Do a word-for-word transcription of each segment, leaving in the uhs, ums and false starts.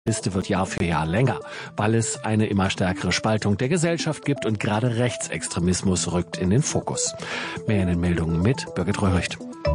Liste wird Jahr für Jahr länger, weil es eine immer stärkere Spaltung der Gesellschaft gibt und gerade Rechtsextremismus rückt in den Fokus. Mehr in den Meldungen mit Birgit Röhricht.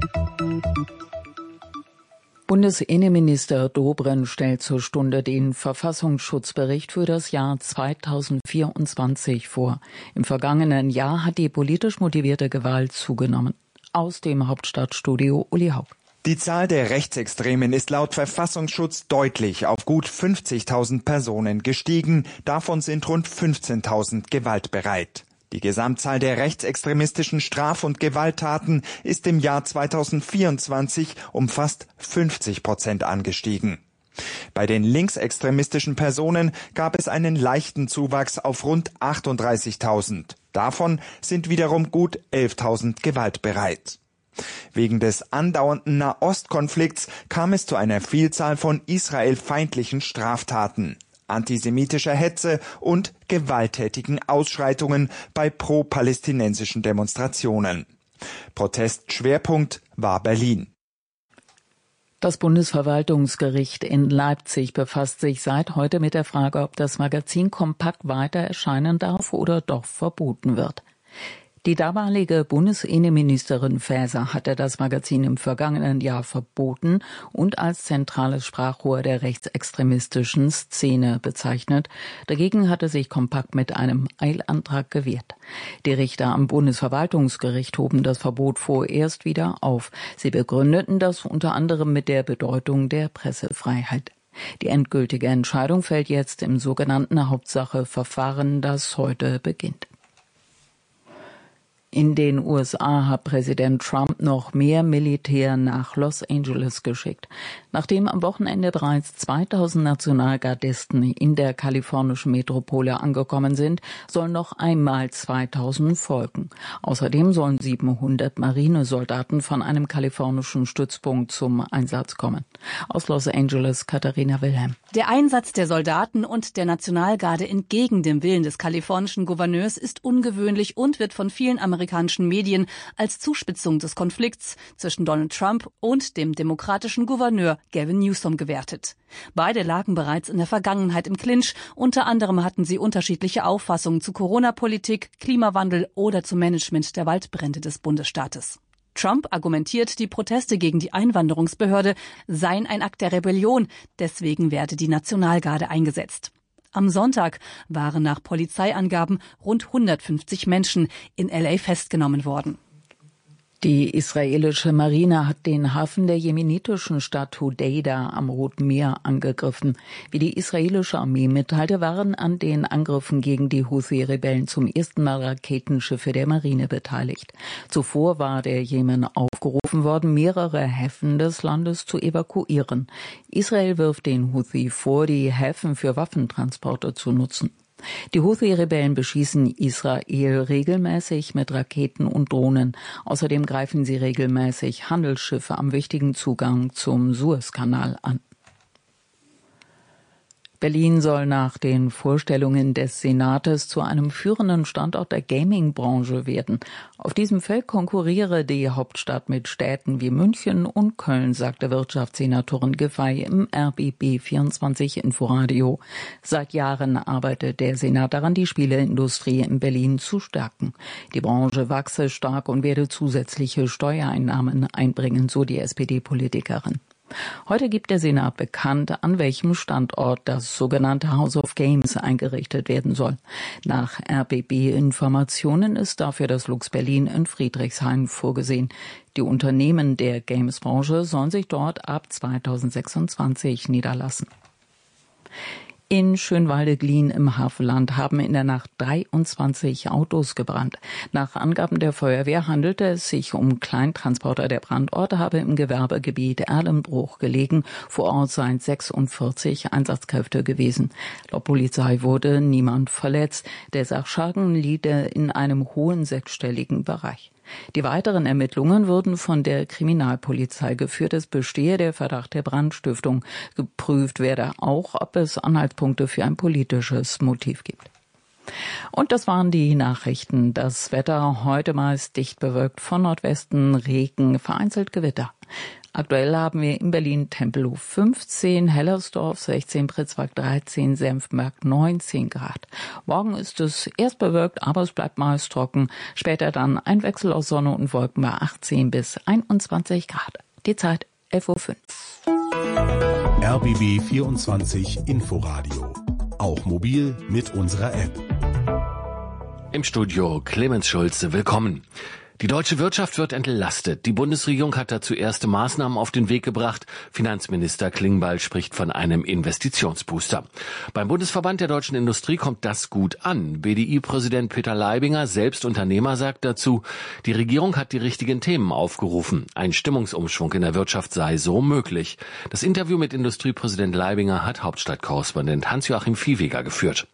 Bundesinnenminister Dobrindt stellt zur Stunde den Verfassungsschutzbericht für das Jahr zweitausendvierundzwanzig vor. Im vergangenen Jahr hat die politisch motivierte Gewalt zugenommen. Aus dem Hauptstadtstudio Uli Haug. Die Zahl der Rechtsextremen ist laut Verfassungsschutz deutlich auf gut fünfzigtausend Personen gestiegen. Davon sind rund fünfzehntausend gewaltbereit. Die Gesamtzahl der rechtsextremistischen Straf- und Gewalttaten ist im Jahr zweitausendvierundzwanzig um fast fünfzig Prozent angestiegen. Bei den linksextremistischen Personen gab es einen leichten Zuwachs auf rund achtunddreißigtausend. Davon sind wiederum gut elftausend gewaltbereit. Wegen des andauernden Nahostkonflikts kam es zu einer Vielzahl von israelfeindlichen Straftaten, antisemitischer Hetze und gewalttätigen Ausschreitungen bei pro-palästinensischen Demonstrationen. Protestschwerpunkt war Berlin. Das Bundesverwaltungsgericht in Leipzig befasst sich seit heute mit der Frage, ob das Magazin Kompakt weiter erscheinen darf oder doch verboten wird. Die damalige Bundesinnenministerin Faeser hatte das Magazin im vergangenen Jahr verboten und als zentrales Sprachrohr der rechtsextremistischen Szene bezeichnet. Dagegen hatte sich Kompakt mit einem Eilantrag gewehrt. Die Richter am Bundesverwaltungsgericht hoben das Verbot vorerst wieder auf. Sie begründeten das unter anderem mit der Bedeutung der Pressefreiheit. Die endgültige Entscheidung fällt jetzt im sogenannten Hauptsache-Verfahren, das heute beginnt. In den U S A hat Präsident Trump noch mehr Militär nach Los Angeles geschickt. Nachdem am Wochenende bereits zweitausend Nationalgardisten in der kalifornischen Metropole angekommen sind, sollen noch einmal zweitausend folgen. Außerdem sollen siebenhundert Marinesoldaten von einem kalifornischen Stützpunkt zum Einsatz kommen. Aus Los Angeles, Katharina Wilhelm. Der Einsatz der Soldaten und der Nationalgarde entgegen dem Willen des kalifornischen Gouverneurs ist ungewöhnlich und wird von vielen amerikanischen Medien als Zuspitzung des Konflikts zwischen Donald Trump und dem demokratischen Gouverneur Gavin Newsom gewertet. Beide lagen bereits in der Vergangenheit im Clinch. Unter anderem hatten sie unterschiedliche Auffassungen zu Corona-Politik, Klimawandel oder zum Management der Waldbrände des Bundesstaates. Trump argumentiert, die Proteste gegen die Einwanderungsbehörde seien ein Akt der Rebellion, deswegen werde die Nationalgarde eingesetzt. Am Sonntag waren nach Polizeiangaben rund hundertfünfzig Menschen in L A festgenommen worden. Die israelische Marine hat den Hafen der jemenitischen Stadt Hodeida am Roten Meer angegriffen. Wie die israelische Armee mitteilte, waren an den Angriffen gegen die Houthi-Rebellen zum ersten Mal Raketenschiffe der Marine beteiligt. Zuvor war der Jemen aufgerufen worden, mehrere Häfen des Landes zu evakuieren. Israel wirft den Houthi vor, die Häfen für Waffentransporte zu nutzen. Die Houthi-Rebellen beschießen Israel regelmäßig mit Raketen und Drohnen. Außerdem greifen sie regelmäßig Handelsschiffe am wichtigen Zugang zum Suezkanal an. Berlin soll nach den Vorstellungen des Senates zu einem führenden Standort der Gaming-Branche werden. Auf diesem Feld konkurriere die Hauptstadt mit Städten wie München und Köln, sagte Wirtschaftssenatorin Giffey im R B B vierundzwanzig Inforadio. Seit Jahren arbeitet der Senat daran, die Spieleindustrie in Berlin zu stärken. Die Branche wachse stark und werde zusätzliche Steuereinnahmen einbringen, so die S P D-Politikerin. Heute gibt der Senat bekannt, an welchem Standort das sogenannte House of Games eingerichtet werden soll. Nach R B B-Informationen ist dafür das Lux Berlin in Friedrichshain vorgesehen. Die Unternehmen der Games-Branche sollen sich dort ab zweitausendsechsundzwanzig niederlassen. In Schönwalde-Glien im Havelland haben in der Nacht dreiundzwanzig Autos gebrannt. Nach Angaben der Feuerwehr handelte es sich um Kleintransporter. Der Brandort habe im Gewerbegebiet Erlenbruch gelegen. Vor Ort seien sechsundvierzig Einsatzkräfte gewesen. Laut Polizei wurde niemand verletzt. Der Sachschaden liege in einem hohen sechsstelligen Bereich. Die weiteren Ermittlungen würden von der Kriminalpolizei geführt. Es bestehe der Verdacht der Brandstiftung. Geprüft werde auch, ob es Anhaltspunkte für ein politisches Motiv gibt. Und das waren die Nachrichten. Das Wetter heute meist dicht bewölkt, von Nordwesten Regen, vereinzelt Gewitter. Aktuell haben wir in Berlin Tempelhof fünfzehn, Hellersdorf sechzehn, Pritzwalk dreizehn, Senftenberg neunzehn Grad. Morgen ist es erst bewölkt, aber es bleibt meist trocken. Später dann ein Wechsel aus Sonne und Wolken bei achtzehn bis einundzwanzig Grad. Die Zeit elf Uhr fünf. R B B vierundzwanzig Inforadio. Auch mobil mit unserer App. Im Studio Clemens Schulze, willkommen. Die deutsche Wirtschaft wird entlastet. Die Bundesregierung hat dazu erste Maßnahmen auf den Weg gebracht. Finanzminister Klingbeil spricht von einem Investitionsbooster. Beim Bundesverband der deutschen Industrie kommt das gut an. B D I-Präsident Peter Leibinger, selbst Unternehmer, sagt dazu, die Regierung hat die richtigen Themen aufgerufen. Ein Stimmungsumschwung in der Wirtschaft sei so möglich. Das Interview mit Industriepräsident Leibinger hat Hauptstadtkorrespondent Hans-Joachim Viehweger geführt.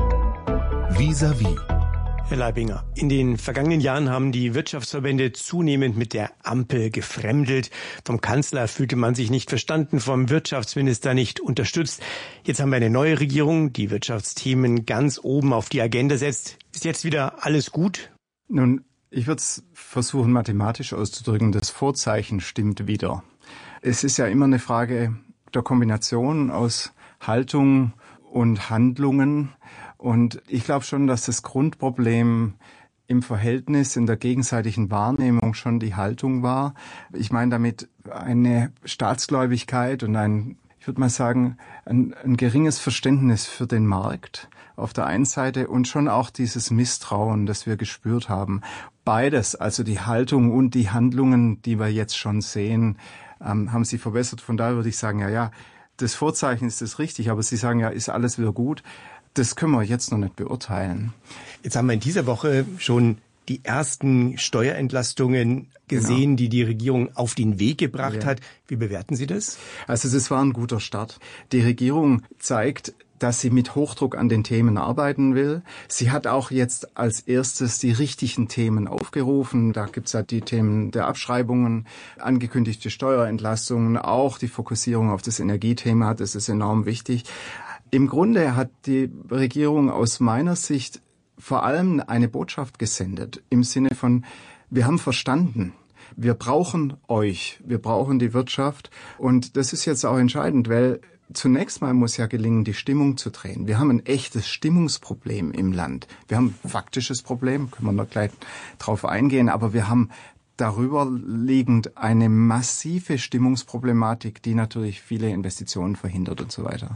Vis-à-vis. Herr Leibinger, in den vergangenen Jahren haben die Wirtschaftsverbände zunehmend mit der Ampel gefremdelt. Vom Kanzler fühlte man sich nicht verstanden, vom Wirtschaftsminister nicht unterstützt. Jetzt haben wir eine neue Regierung, die Wirtschaftsthemen ganz oben auf die Agenda setzt. Ist jetzt wieder alles gut? Nun, ich würde es versuchen, mathematisch auszudrücken. Das Vorzeichen stimmt wieder. Es ist ja immer eine Frage der Kombination aus Haltung und Handlungen. Und ich glaube schon, dass das Grundproblem im Verhältnis, in der gegenseitigen Wahrnehmung schon die Haltung war. Ich meine damit eine Staatsgläubigkeit und ein, ich würde mal sagen, ein, ein geringes Verständnis für den Markt auf der einen Seite und schon auch dieses Misstrauen, das wir gespürt haben. Beides, also die Haltung und die Handlungen, die wir jetzt schon sehen, ähm, haben sie verbessert. Von daher würde ich sagen, ja, ja, das Vorzeichen ist das richtig, aber Sie sagen ja, ist alles wieder gut. Das können wir jetzt noch nicht beurteilen. Jetzt haben wir in dieser Woche schon die ersten Steuerentlastungen gesehen, genau, die die Regierung auf den Weg gebracht ja. hat. Wie bewerten Sie das? Also das war ein guter Start. Die Regierung zeigt, dass sie mit Hochdruck an den Themen arbeiten will. Sie hat auch jetzt als erstes die richtigen Themen aufgerufen. Da gibt's halt die Themen der Abschreibungen, angekündigte Steuerentlastungen, auch die Fokussierung auf das Energiethema. Das ist enorm wichtig. Im Grunde hat die Regierung aus meiner Sicht vor allem eine Botschaft gesendet im Sinne von, wir haben verstanden, wir brauchen euch, wir brauchen die Wirtschaft und das ist jetzt auch entscheidend, weil zunächst mal muss ja gelingen, die Stimmung zu drehen. Wir haben ein echtes Stimmungsproblem im Land. Wir haben ein faktisches Problem, können wir noch gleich drauf eingehen, aber wir haben darüber liegend eine massive Stimmungsproblematik, die natürlich viele Investitionen verhindert und so weiter.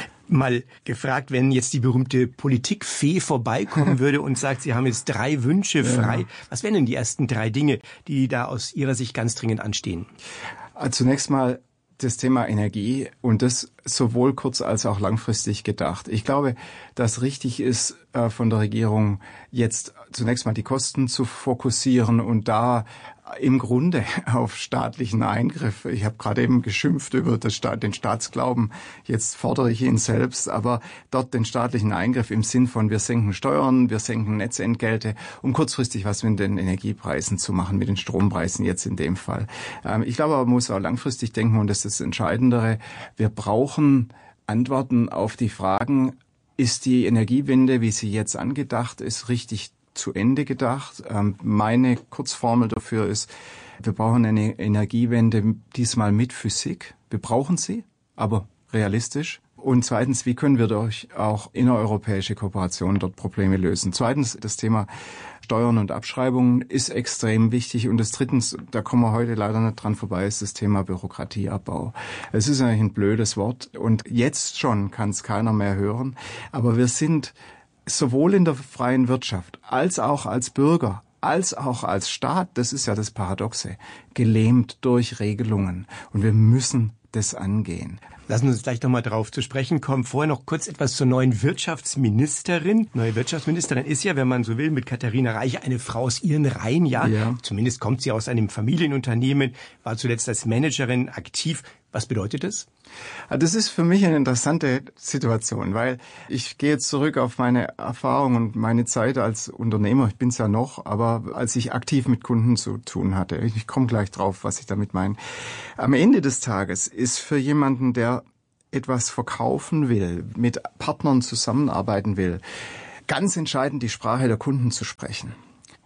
Mal gefragt, wenn jetzt die berühmte Politikfee vorbeikommen würde und sagt, Sie haben jetzt drei Wünsche frei. Ja. Was wären denn die ersten drei Dinge, die da aus Ihrer Sicht ganz dringend anstehen? Zunächst mal das Thema Energie und das sowohl kurz- als auch langfristig gedacht. Ich glaube, dass richtig ist, von der Regierung jetzt zunächst mal die Kosten zu fokussieren und da im Grunde auf staatlichen Eingriff. Ich habe gerade eben geschimpft über das Staat, den Staatsglauben. Jetzt fordere ich ihn selbst, aber dort den staatlichen Eingriff im Sinn von wir senken Steuern, wir senken Netzentgelte, um kurzfristig was mit den Energiepreisen zu machen, mit den Strompreisen jetzt in dem Fall. Ähm, ich glaube, man muss auch langfristig denken und das ist das Entscheidendere. Wir brauchen Antworten auf die Fragen, ist die Energiewende, wie sie jetzt angedacht ist, richtig zu Ende gedacht? Ähm, meine Kurzformel dafür ist, wir brauchen eine Energiewende diesmal mit Physik. Wir brauchen sie, aber realistisch. Und zweitens, wie können wir durch auch innereuropäische Kooperation dort Probleme lösen? Zweitens, das Thema Steuern und Abschreibungen ist extrem wichtig. Und das drittens, da kommen wir heute leider nicht dran vorbei, ist das Thema Bürokratieabbau. Es ist eigentlich ein blödes Wort und jetzt schon kann es keiner mehr hören. Aber wir sind sowohl in der freien Wirtschaft als auch als Bürger, als auch als Staat, das ist ja das Paradoxe, gelähmt durch Regelungen. Und wir müssen das angehen. Lassen Sie uns gleich noch mal drauf zu sprechen kommen. Vorher noch kurz etwas zur neuen Wirtschaftsministerin. Neue Wirtschaftsministerin ist ja, wenn man so will, mit Katharina Reich eine Frau aus ihren Reihen. Ja, ja. Zumindest kommt sie aus einem Familienunternehmen, war zuletzt als Managerin aktiv. Was bedeutet das? Das ist für mich eine interessante Situation, weil ich gehe jetzt zurück auf meine Erfahrung und meine Zeit als Unternehmer. Ich bin es ja noch, aber als ich aktiv mit Kunden zu tun hatte. Ich komme gleich drauf, was ich damit meine. Am Ende des Tages ist für jemanden, der etwas verkaufen will, mit Partnern zusammenarbeiten will, ganz entscheidend die Sprache der Kunden zu sprechen.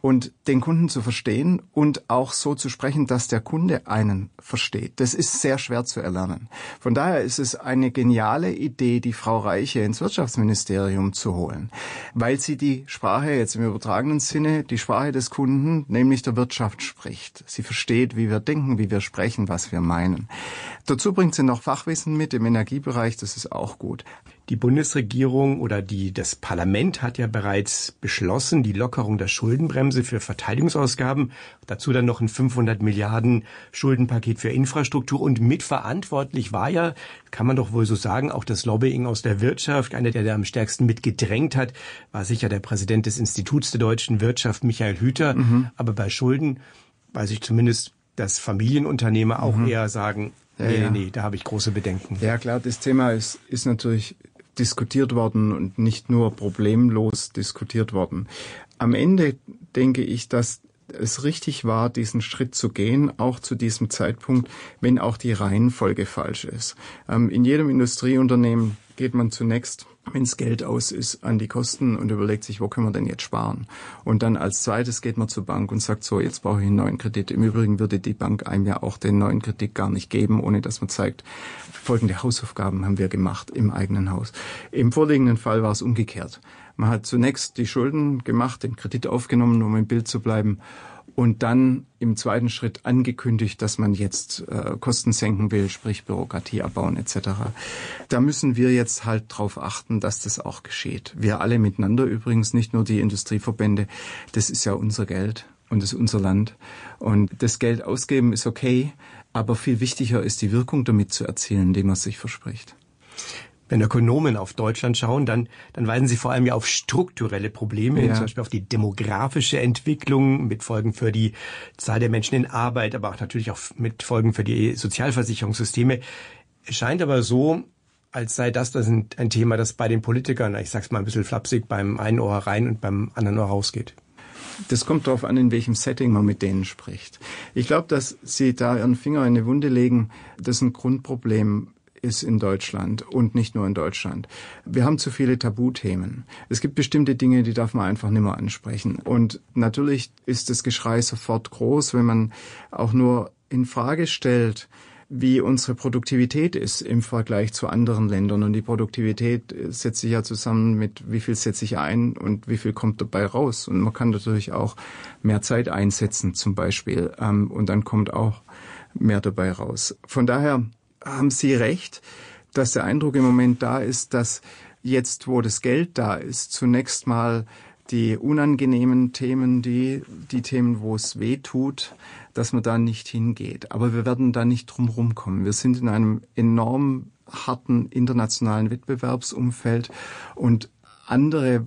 Und den Kunden zu verstehen und auch so zu sprechen, dass der Kunde einen versteht. Das ist sehr schwer zu erlernen. Von daher ist es eine geniale Idee, die Frau Reiche ins Wirtschaftsministerium zu holen, weil sie die Sprache, jetzt im übertragenen Sinne, die Sprache des Kunden, nämlich der Wirtschaft spricht. Sie versteht, wie wir denken, wie wir sprechen, was wir meinen. Dazu bringt sie noch Fachwissen mit im Energiebereich, das ist auch gut. Die Bundesregierung oder die, das Parlament hat ja bereits beschlossen, die Lockerung der Schuldenbremse für Verteidigungsausgaben, dazu dann noch ein fünfhundert Milliarden Schuldenpaket für Infrastruktur, und mitverantwortlich war ja, kann man doch wohl so sagen, auch das Lobbying aus der Wirtschaft. Einer, der da am stärksten mitgedrängt hat, war sicher der Präsident des Instituts der deutschen Wirtschaft, Michael Hüter. Mhm. Aber bei Schulden weiß ich zumindest, dass Familienunternehmer auch mhm. eher sagen, ja, nee, ja. nee, da habe ich große Bedenken. Ja klar, das Thema ist, ist natürlich diskutiert worden und nicht nur problemlos diskutiert worden. Am Ende denke ich, dass es richtig war, diesen Schritt zu gehen, auch zu diesem Zeitpunkt, wenn auch die Reihenfolge falsch ist. Ähm, in jedem Industrieunternehmen geht man zunächst, wenn es Geld aus ist, an die Kosten und überlegt sich, wo können wir denn jetzt sparen? Und dann als zweites geht man zur Bank und sagt, so, jetzt brauche ich einen neuen Kredit. Im Übrigen würde die Bank einem ja auch den neuen Kredit gar nicht geben, ohne dass man zeigt, folgende Hausaufgaben haben wir gemacht im eigenen Haus. Im vorliegenden Fall war es umgekehrt. Man hat zunächst die Schulden gemacht, den Kredit aufgenommen, um im Bild zu bleiben, und dann im zweiten Schritt angekündigt, dass man jetzt äh, Kosten senken will, sprich Bürokratie abbauen et cetera. Da müssen wir jetzt halt drauf achten, dass das auch geschieht. Wir alle miteinander übrigens, nicht nur die Industrieverbände. Das ist ja unser Geld und das ist unser Land. Und das Geld ausgeben ist okay, aber viel wichtiger ist die Wirkung damit zu erzielen, die man sich verspricht. Wenn Ökonomen auf Deutschland schauen, dann, dann weisen sie vor allem ja auf strukturelle Probleme, ja. zum Beispiel auf die demografische Entwicklung mit Folgen für die Zahl der Menschen in Arbeit, aber auch natürlich auch mit Folgen für die Sozialversicherungssysteme. Es scheint aber so, als sei das, das ein, ein Thema, das bei den Politikern, ich sag's mal ein bisschen flapsig, beim einen Ohr rein und beim anderen Ohr rausgeht. Das kommt darauf an, in welchem Setting man mit denen spricht. Ich glaube, dass Sie da Ihren Finger in eine Wunde legen, das ist ein Grundproblem ist in Deutschland und nicht nur in Deutschland. Wir haben zu viele Tabuthemen. Es gibt bestimmte Dinge, die darf man einfach nicht mehr ansprechen. Und natürlich ist das Geschrei sofort groß, wenn man auch nur in Frage stellt, wie unsere Produktivität ist im Vergleich zu anderen Ländern. Und die Produktivität setzt sich ja zusammen mit, wie viel setze ich ein und wie viel kommt dabei raus. Und man kann natürlich auch mehr Zeit einsetzen zum Beispiel. Und dann kommt auch mehr dabei raus. Von daher haben Sie recht, dass der Eindruck im Moment da ist, dass jetzt, wo das Geld da ist, zunächst mal die unangenehmen Themen, die, die Themen, wo es weh tut, dass man da nicht hingeht. Aber wir werden da nicht drum rumkommen. Wir sind in einem enorm harten internationalen Wettbewerbsumfeld und andere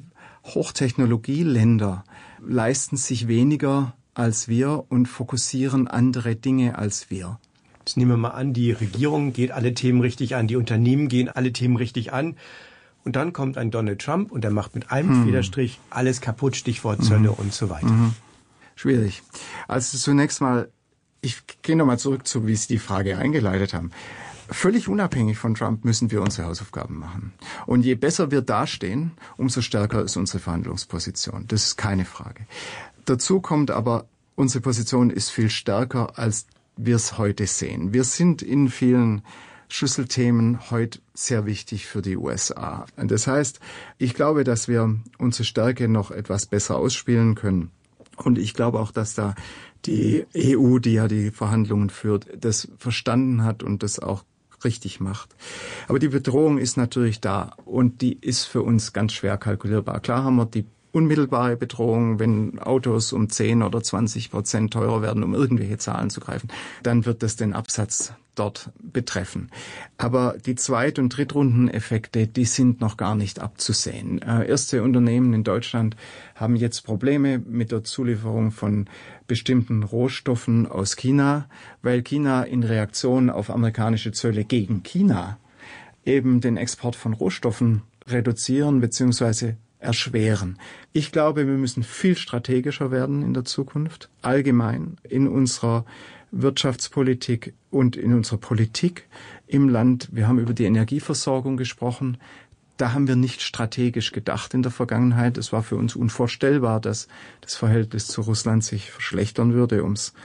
Hochtechnologieländer leisten sich weniger als wir und fokussieren andere Dinge als wir. Jetzt nehmen wir mal an, die Regierung geht alle Themen richtig an, die Unternehmen gehen alle Themen richtig an. Und dann kommt ein Donald Trump und der macht mit einem hm. Federstrich alles kaputt, Stichwort Zölle mhm. und so weiter. Mhm. Schwierig. Also zunächst mal, ich gehe nochmal zurück zu, wie Sie die Frage eingeleitet haben. Völlig unabhängig von Trump müssen wir unsere Hausaufgaben machen. Und je besser wir dastehen, umso stärker ist unsere Verhandlungsposition. Das ist keine Frage. Dazu kommt aber, unsere Position ist viel stärker, als wir es heute sehen. Wir sind in vielen Schlüsselthemen heute sehr wichtig für die U S A. Und das heißt, ich glaube, dass wir unsere Stärke noch etwas besser ausspielen können. Und ich glaube auch, dass da die E U, die ja die Verhandlungen führt, das verstanden hat und das auch richtig macht. Aber die Bedrohung ist natürlich da und die ist für uns ganz schwer kalkulierbar. Klar haben wir die unmittelbare Bedrohung, wenn Autos um zehn oder zwanzig Prozent teurer werden, um irgendwelche Zahlen zu greifen, dann wird das den Absatz dort betreffen. Aber die Zweit- und Drittrundeneffekte, die sind noch gar nicht abzusehen. Äh, erste Unternehmen in Deutschland haben jetzt Probleme mit der Zulieferung von bestimmten Rohstoffen aus China, weil China in Reaktion auf amerikanische Zölle gegen China eben den Export von Rohstoffen reduzieren bzw. erschweren. Ich glaube, wir müssen viel strategischer werden in der Zukunft, allgemein in unserer Wirtschaftspolitik und in unserer Politik im Land. Wir haben über die Energieversorgung gesprochen. Da haben wir nicht strategisch gedacht in der Vergangenheit. Es war für uns unvorstellbar, dass das Verhältnis zu Russland sich verschlechtern würde, um es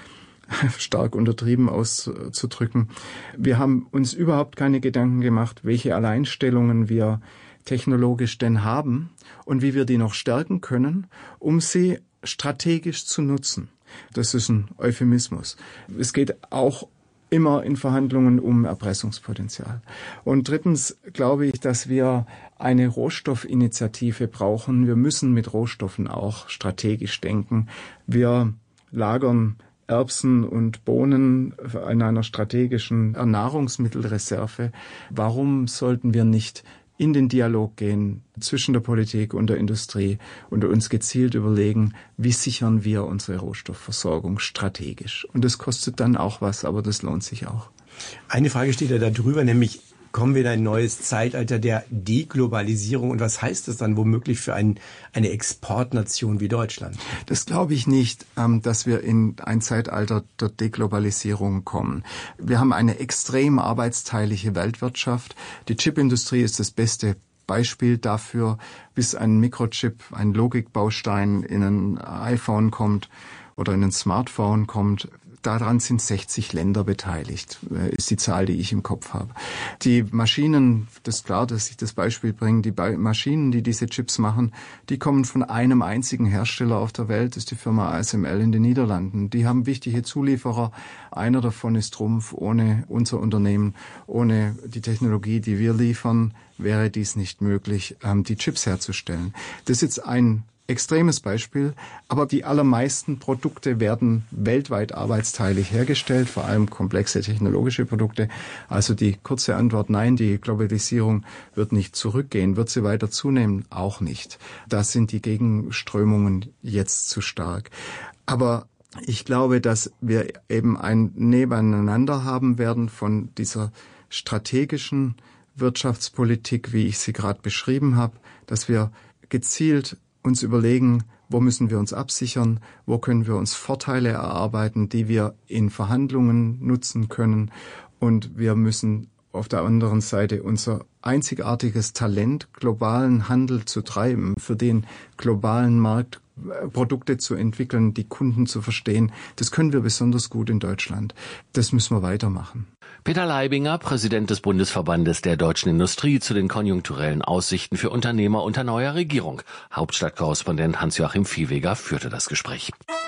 stark untertrieben auszudrücken. Wir haben uns überhaupt keine Gedanken gemacht, welche Alleinstellungen wir technologisch denn haben und wie wir die noch stärken können, um sie strategisch zu nutzen. Das ist ein Euphemismus. Es geht auch immer in Verhandlungen um Erpressungspotenzial. Und drittens glaube ich, dass wir eine Rohstoffinitiative brauchen. Wir müssen mit Rohstoffen auch strategisch denken. Wir lagern Erbsen und Bohnen in einer strategischen Nahrungsmittelreserve. Warum sollten wir nicht in den Dialog gehen zwischen der Politik und der Industrie und uns gezielt überlegen, wie sichern wir unsere Rohstoffversorgung strategisch? Und das kostet dann auch was, aber das lohnt sich auch. Eine Frage steht ja da drüber, nämlich kommen wir in ein neues Zeitalter der Deglobalisierung und was heißt das dann womöglich für ein, eine Exportnation wie Deutschland? Das glaube ich nicht, dass wir in ein Zeitalter der Deglobalisierung kommen. Wir haben eine extrem arbeitsteilige Weltwirtschaft. Die Chipindustrie ist das beste Beispiel dafür, bis ein Mikrochip, ein Logikbaustein in ein iPhone kommt oder in ein Smartphone kommt. Daran sind sechzig Länder beteiligt, ist die Zahl, die ich im Kopf habe. Die Maschinen, das ist klar, dass ich das Beispiel bringe, die Maschinen, die diese Chips machen, die kommen von einem einzigen Hersteller auf der Welt, das ist die Firma A S M L in den Niederlanden. Die haben wichtige Zulieferer, einer davon ist Trumpf. Ohne unser Unternehmen, ohne die Technologie, die wir liefern, wäre dies nicht möglich, die Chips herzustellen. Das ist jetzt ein extremes Beispiel, aber die allermeisten Produkte werden weltweit arbeitsteilig hergestellt, vor allem komplexe technologische Produkte. Also die kurze Antwort, nein, die Globalisierung wird nicht zurückgehen. Wird sie weiter zunehmen? Auch nicht. Da sind die Gegenströmungen jetzt zu stark. Aber ich glaube, dass wir eben ein Nebeneinander haben werden von dieser strategischen Wirtschaftspolitik, wie ich sie gerade beschrieben habe, dass wir gezielt uns überlegen, wo müssen wir uns absichern, wo können wir uns Vorteile erarbeiten, die wir in Verhandlungen nutzen können. Und wir müssen auf der anderen Seite unser einzigartiges Talent, globalen Handel zu treiben, für den globalen Markt Produkte zu entwickeln, die Kunden zu verstehen. Das können wir besonders gut in Deutschland. Das müssen wir weitermachen. Peter Leibinger, Präsident des Bundesverbandes der deutschen Industrie, zu den konjunkturellen Aussichten für Unternehmer unter neuer Regierung. Hauptstadtkorrespondent Hans-Joachim Viehweger führte das Gespräch.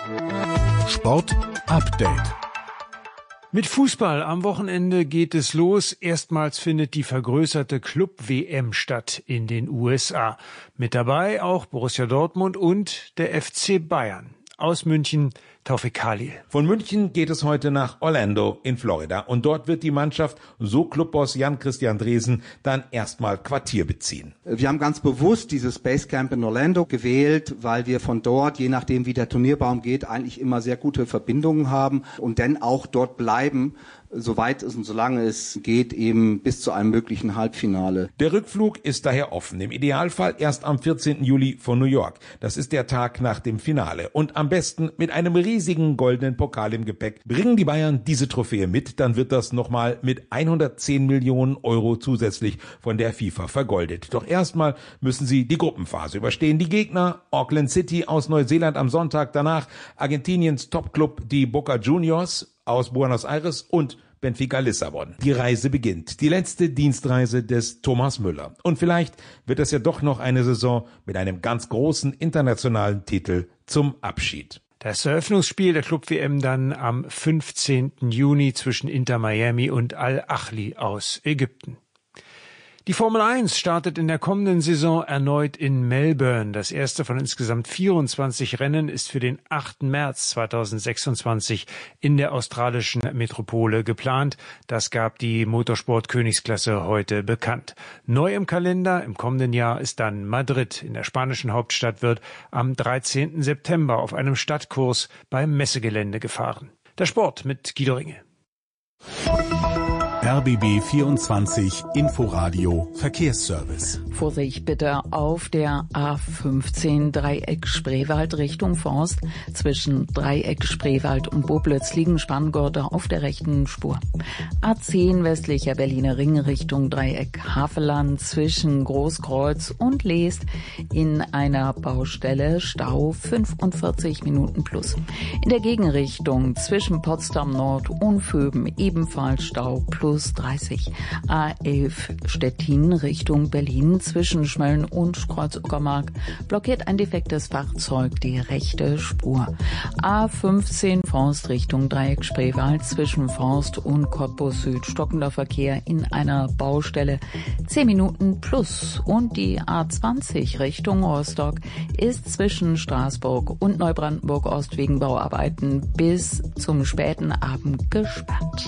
Sport Update. Mit Fußball am Wochenende geht es los. Erstmals findet die vergrößerte Club-W M statt in den U S A. Mit dabei auch Borussia Dortmund und der F C Bayern. Aus München, Taufik Khalil. Von München geht es heute nach Orlando in Florida und dort wird die Mannschaft, so Clubboss Jan-Christian Dresen, dann erstmal Quartier beziehen. Wir haben ganz bewusst dieses Basecamp in Orlando gewählt, weil wir von dort, je nachdem wie der Turnierbaum geht, eigentlich immer sehr gute Verbindungen haben und dann auch dort bleiben, soweit es und solange es geht, eben bis zu einem möglichen Halbfinale. Der Rückflug ist daher offen, im Idealfall erst am vierzehnten Juli von New York. Das ist der Tag nach dem Finale und am besten mit einem riesigen goldenen Pokal im Gepäck. Bringen die Bayern diese Trophäe mit, dann wird das nochmal mit hundertzehn Millionen Euro zusätzlich von der FIFA vergoldet. Doch erstmal müssen sie die Gruppenphase überstehen. Die Gegner, Auckland City aus Neuseeland am Sonntag, danach Argentiniens Topclub, die Boca Juniors aus Buenos Aires und Benfica Lissabon. Die Reise beginnt. Die letzte Dienstreise des Thomas Müller. Und vielleicht wird es ja doch noch eine Saison mit einem ganz großen internationalen Titel zum Abschied. Das Eröffnungsspiel der Club-W M dann am fünfzehnten Juni zwischen Inter Miami und Al-Ahly aus Ägypten. Die Formel eins startet in der kommenden Saison erneut in Melbourne. Das erste von insgesamt vierundzwanzig Rennen ist für den achten März zweitausendsechsundzwanzig in der australischen Metropole geplant. Das gab die Motorsport-Königsklasse heute bekannt. Neu im Kalender im kommenden Jahr ist dann Madrid. In der spanischen Hauptstadt wird am dreizehnten September auf einem Stadtkurs beim Messegelände gefahren. Der Sport mit Guido Ringe. R B B vierundzwanzig Inforadio Verkehrsservice. Vorsicht bitte auf der A fünfzehn Dreieck Spreewald Richtung Forst. Zwischen Dreieck Spreewald und Boblitz liegen Spanngurte auf der rechten Spur. A zehn westlicher Berliner Ring Richtung Dreieck Havelland zwischen Großkreuz und Leest in einer Baustelle Stau fünfundvierzig Minuten plus. In der Gegenrichtung zwischen Potsdam Nord und Vöben ebenfalls Stau plus dreißig. A elf Stettin Richtung Berlin zwischen Schmölln und Kreuz-Uckermark blockiert ein defektes Fahrzeug die rechte Spur. A fünfzehn Forst Richtung Dreieck Spreewald zwischen Forst und Cottbus Süd stockender Verkehr in einer Baustelle zehn Minuten plus. Und die A zwanzig Richtung Rostock ist zwischen Straßburg und Neubrandenburg Ost wegen Bauarbeiten bis zum späten Abend gesperrt.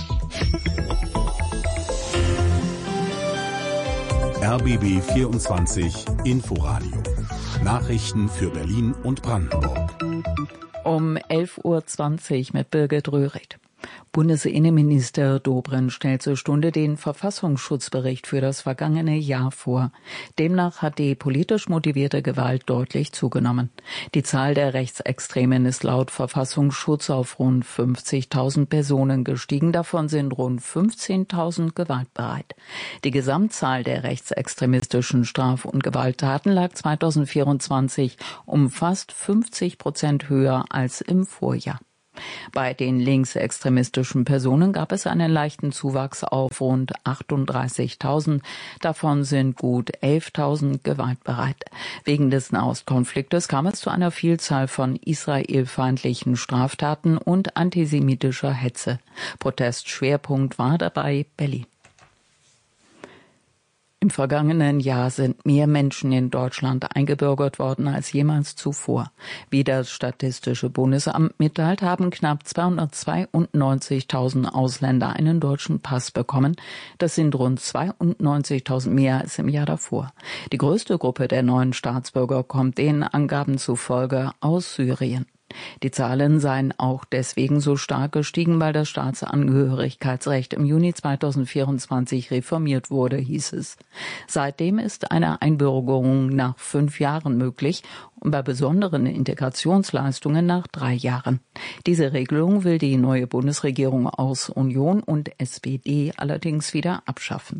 R B B vierundzwanzig Inforadio. Nachrichten für Berlin und Brandenburg. Um elf Uhr zwanzig mit Birgit Röhricht. Bundesinnenminister Dobrindt stellt zur Stunde den Verfassungsschutzbericht für das vergangene Jahr vor. Demnach hat die politisch motivierte Gewalt deutlich zugenommen. Die Zahl der Rechtsextremen ist laut Verfassungsschutz auf rund fünfzigtausend Personen gestiegen. Davon sind rund fünfzehntausend gewaltbereit. Die Gesamtzahl der rechtsextremistischen Straf- und Gewalttaten lag zweitausendvierundzwanzig um fast fünfzig Prozent höher als im Vorjahr. Bei den linksextremistischen Personen gab es einen leichten Zuwachs auf rund achtunddreißigtausend. Davon sind gut elftausend gewaltbereit. Wegen des Nahostkonfliktes kam es zu einer Vielzahl von israelfeindlichen Straftaten und antisemitischer Hetze. Protestschwerpunkt war dabei Berlin. Im vergangenen Jahr sind mehr Menschen in Deutschland eingebürgert worden als jemals zuvor. Wie das Statistische Bundesamt mitteilt, haben knapp zweihundertzweiundneunzigtausend Ausländer einen deutschen Pass bekommen. Das sind rund zweiundneunzigtausend mehr als im Jahr davor. Die größte Gruppe der neuen Staatsbürger kommt den Angaben zufolge aus Syrien. Die Zahlen seien auch deswegen so stark gestiegen, weil das Staatsangehörigkeitsrecht im Juni zweitausendvierundzwanzig reformiert wurde, hieß es. Seitdem ist eine Einbürgerung nach fünf Jahren möglich und bei besonderen Integrationsleistungen nach drei Jahren. Diese Regelung will die neue Bundesregierung aus Union und S P D allerdings wieder abschaffen.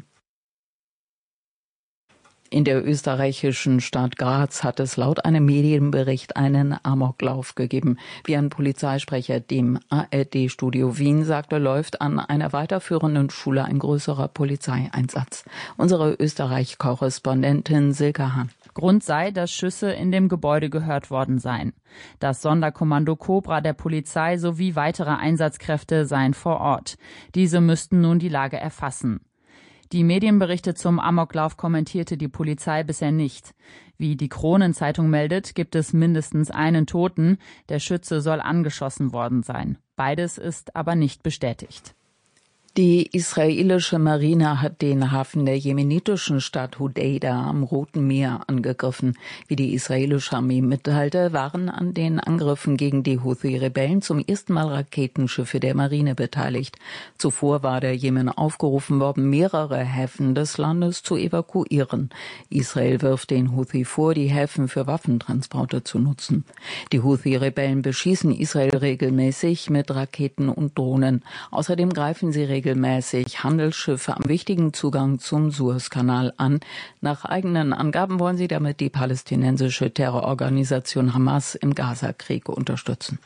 In der österreichischen Stadt Graz hat es laut einem Medienbericht einen Amoklauf gegeben. Wie ein Polizeisprecher dem A R D-Studio Wien sagte, läuft an einer weiterführenden Schule ein größerer Polizeieinsatz. Unsere Österreich-Korrespondentin Silke Hahn. Grund sei, dass Schüsse in dem Gebäude gehört worden seien. Das Sonderkommando Cobra der Polizei sowie weitere Einsatzkräfte seien vor Ort. Diese müssten nun die Lage erfassen. Die Medienberichte zum Amoklauf kommentierte die Polizei bisher nicht. Wie die Kronenzeitung meldet, gibt es mindestens einen Toten. Der Schütze soll angeschossen worden sein. Beides ist aber nicht bestätigt. Die israelische Marine hat den Hafen der jemenitischen Stadt Hodeida am Roten Meer angegriffen. Wie die israelische Armee mitteilte, waren an den Angriffen gegen die Houthi-Rebellen zum ersten Mal Raketenschiffe der Marine beteiligt. Zuvor war der Jemen aufgerufen worden, mehrere Häfen des Landes zu evakuieren. Israel wirft den Houthi vor, die Häfen für Waffentransporte zu nutzen. Die Houthi-Rebellen beschießen Israel regelmäßig mit Raketen und Drohnen. Außerdem greifen sie regelmäßig regelmäßig Handelsschiffe am wichtigen Zugang zum Suezkanal an. Nach eigenen Angaben wollen sie damit die palästinensische Terrororganisation Hamas im Gazakrieg unterstützen.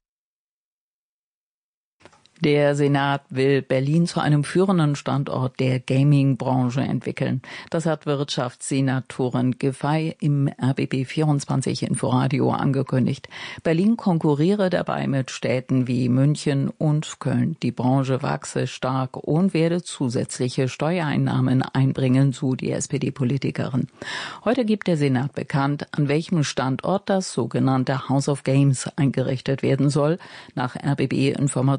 Der Senat will Berlin zu einem führenden Standort der Gaming-Branche entwickeln. Das hat Wirtschaftssenatorin Giffey im R B B vierundzwanzig Inforadio angekündigt. Berlin konkurriere dabei mit Städten wie München und Köln. Die Branche wachse stark und werde zusätzliche Steuereinnahmen einbringen, so die S P D-Politikerin. Heute gibt der Senat bekannt, an welchem Standort das sogenannte House of Games eingerichtet werden soll. Nach R B B-Informationen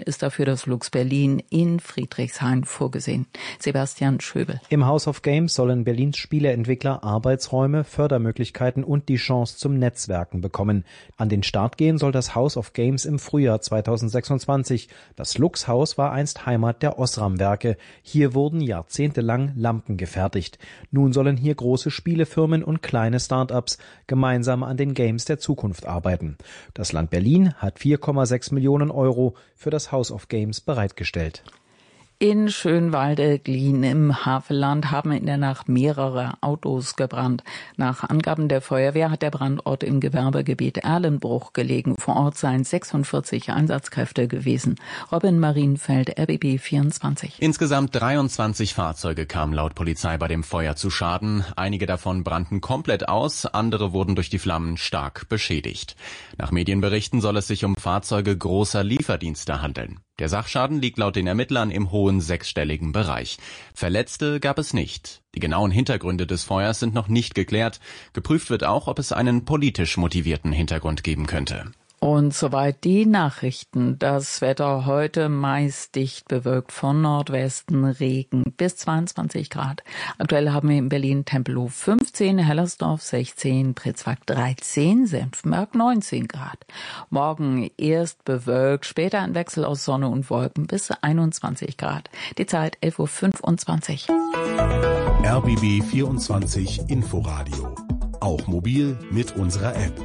ist dafür das Lux Berlin in Friedrichshain vorgesehen. Sebastian Schöbel. Im House of Games sollen Berlins Spieleentwickler Arbeitsräume, Fördermöglichkeiten und die Chance zum Netzwerken bekommen. An den Start gehen soll das House of Games im Frühjahr zweitausendsechsundzwanzig. Das Lux-Haus war einst Heimat der Osram-Werke. Hier wurden jahrzehntelang Lampen gefertigt. Nun sollen hier große Spielefirmen und kleine Start-ups gemeinsam an den Games der Zukunft arbeiten. Das Land Berlin hat vier Komma sechs Millionen Euro für das House of Games bereitgestellt. In Schönwalde-Glien im Havelland haben in der Nacht mehrere Autos gebrannt. Nach Angaben der Feuerwehr hat der Brandort im Gewerbegebiet Erlenbruch gelegen. Vor Ort seien sechsundvierzig Einsatzkräfte gewesen. Robin Marienfeld, R B B vierundzwanzig. Insgesamt dreiundzwanzig Fahrzeuge kamen laut Polizei bei dem Feuer zu Schaden. Einige davon brannten komplett aus, andere wurden durch die Flammen stark beschädigt. Nach Medienberichten soll es sich um Fahrzeuge großer Lieferdienste handeln. Der Sachschaden liegt laut den Ermittlern im hohen sechsstelligen Bereich. Verletzte gab es nicht. Die genauen Hintergründe des Feuers sind noch nicht geklärt. Geprüft wird auch, ob es einen politisch motivierten Hintergrund geben könnte. Und soweit die Nachrichten. Das Wetter heute meist dicht bewölkt, von Nordwesten Regen bis zweiundzwanzig Grad. Aktuell haben wir in Berlin Tempelhof fünfzehn, Hellersdorf sechzehn, Pritzwalk dreizehn, Senftenberg neunzehn Grad. Morgen erst bewölkt, später ein Wechsel aus Sonne und Wolken bis einundzwanzig Grad. Die Zeit elf Uhr fünfundzwanzig. R B B vierundzwanzig Inforadio. Auch mobil mit unserer App.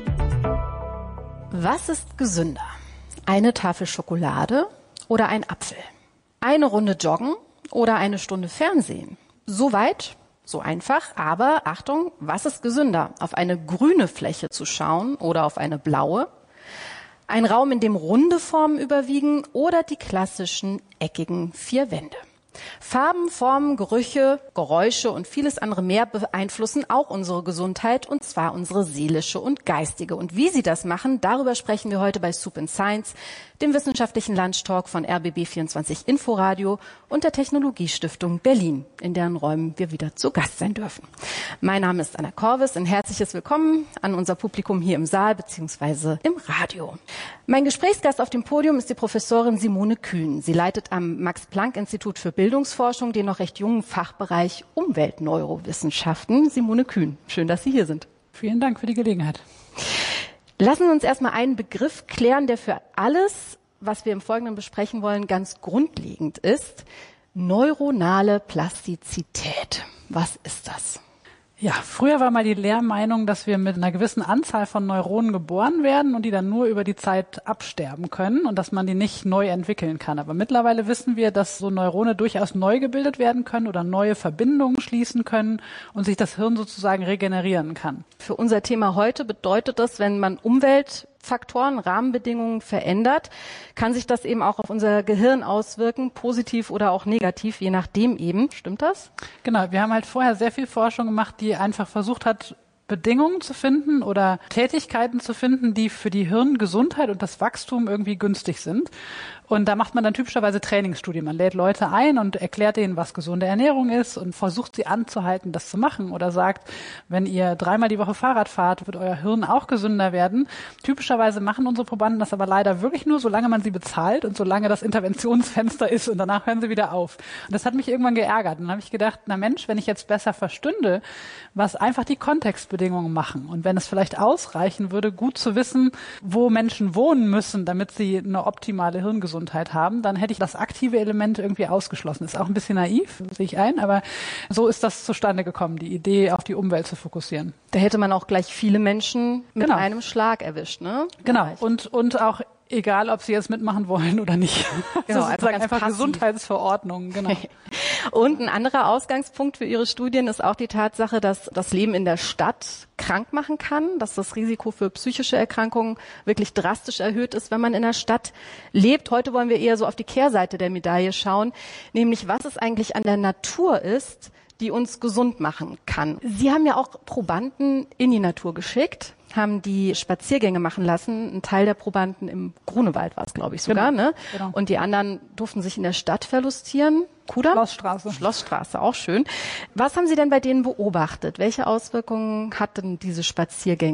Was ist gesünder? Eine Tafel Schokolade oder ein Apfel? Eine Runde joggen oder eine Stunde Fernsehen? So weit, so einfach, aber Achtung, was ist gesünder? Auf eine grüne Fläche zu schauen oder auf eine blaue? Ein Raum, in dem runde Formen überwiegen oder die klassischen eckigen vier Wände? Farben, Formen, Gerüche, Geräusche und vieles andere mehr beeinflussen auch unsere Gesundheit, und zwar unsere seelische und geistige. Und wie sie das machen, darüber sprechen wir heute bei Soup and Science, dem wissenschaftlichen Lunchtalk von R B B vierundzwanzig Inforadio und der Technologiestiftung Berlin, in deren Räumen wir wieder zu Gast sein dürfen. Mein Name ist Anna Korvis, ein herzliches Willkommen an unser Publikum hier im Saal bzw. im Radio. Mein Gesprächsgast auf dem Podium ist die Professorin Simone Kühn. Sie leitet am Max-Planck-Institut für Bildungsforschung den noch recht jungen Fachbereich Umweltneurowissenschaften. Simone Kühn, schön, dass Sie hier sind. Vielen Dank für die Gelegenheit. Lassen Sie uns erstmal einen Begriff klären, der für alles, was wir im Folgenden besprechen wollen, ganz grundlegend ist. Neuronale Plastizität. Was ist das? Ja, früher war mal die Lehrmeinung, dass wir mit einer gewissen Anzahl von Neuronen geboren werden und die dann nur über die Zeit absterben können und dass man die nicht neu entwickeln kann. Aber mittlerweile wissen wir, dass so Neurone durchaus neu gebildet werden können oder neue Verbindungen schließen können und sich das Hirn sozusagen regenerieren kann. Für unser Thema heute bedeutet das, wenn man Umweltfaktoren, Rahmenbedingungen verändert, kann sich das eben auch auf unser Gehirn auswirken, positiv oder auch negativ, je nachdem eben. Stimmt das? Genau, wir haben halt vorher sehr viel Forschung gemacht, die einfach versucht hat, Bedingungen zu finden oder Tätigkeiten zu finden, die für die Hirngesundheit und das Wachstum irgendwie günstig sind. Und da macht man dann typischerweise Trainingsstudien. Man lädt Leute ein und erklärt denen, was gesunde Ernährung ist und versucht sie anzuhalten, das zu machen. Oder sagt, wenn ihr dreimal die Woche Fahrrad fahrt, wird euer Hirn auch gesünder werden. Typischerweise machen unsere Probanden das aber leider wirklich nur, solange man sie bezahlt und solange das Interventionsfenster ist, und danach hören sie wieder auf. Und das hat mich irgendwann geärgert. Und dann habe ich gedacht, na Mensch, wenn ich jetzt besser verstünde, was einfach die Kontextbedingungen machen und wenn es vielleicht ausreichen würde, gut zu wissen, wo Menschen wohnen müssen, damit sie eine optimale Hirngesundheit haben, dann hätte ich das aktive Element irgendwie ausgeschlossen. Ist auch ein bisschen naiv, sehe ich ein, aber so ist das zustande gekommen, die Idee, auf die Umwelt zu fokussieren. Da hätte man auch gleich viele Menschen mit genau. einem Schlag erwischt, ne? Genau. Und, und auch egal, ob sie jetzt mitmachen wollen oder nicht. Genau, also einfach, einfach Gesundheitsverordnungen. Genau. Und ein anderer Ausgangspunkt für Ihre Studien ist auch die Tatsache, dass das Leben in der Stadt krank machen kann, dass das Risiko für psychische Erkrankungen wirklich drastisch erhöht ist, wenn man in der Stadt lebt. Heute wollen wir eher so auf die Kehrseite der Medaille schauen, nämlich was es eigentlich an der Natur ist, die uns gesund machen kann. Sie haben ja auch Probanden in die Natur geschickt, haben die Spaziergänge machen lassen. Ein Teil der Probanden im Grunewald war es, glaube ich, sogar. Genau, ne? genau. Und die anderen durften sich in der Stadt verlustieren. Kudamm? Schlossstraße. Schlossstraße, auch schön. Was haben Sie denn bei denen beobachtet? Welche Auswirkungen hatten diese Spaziergänge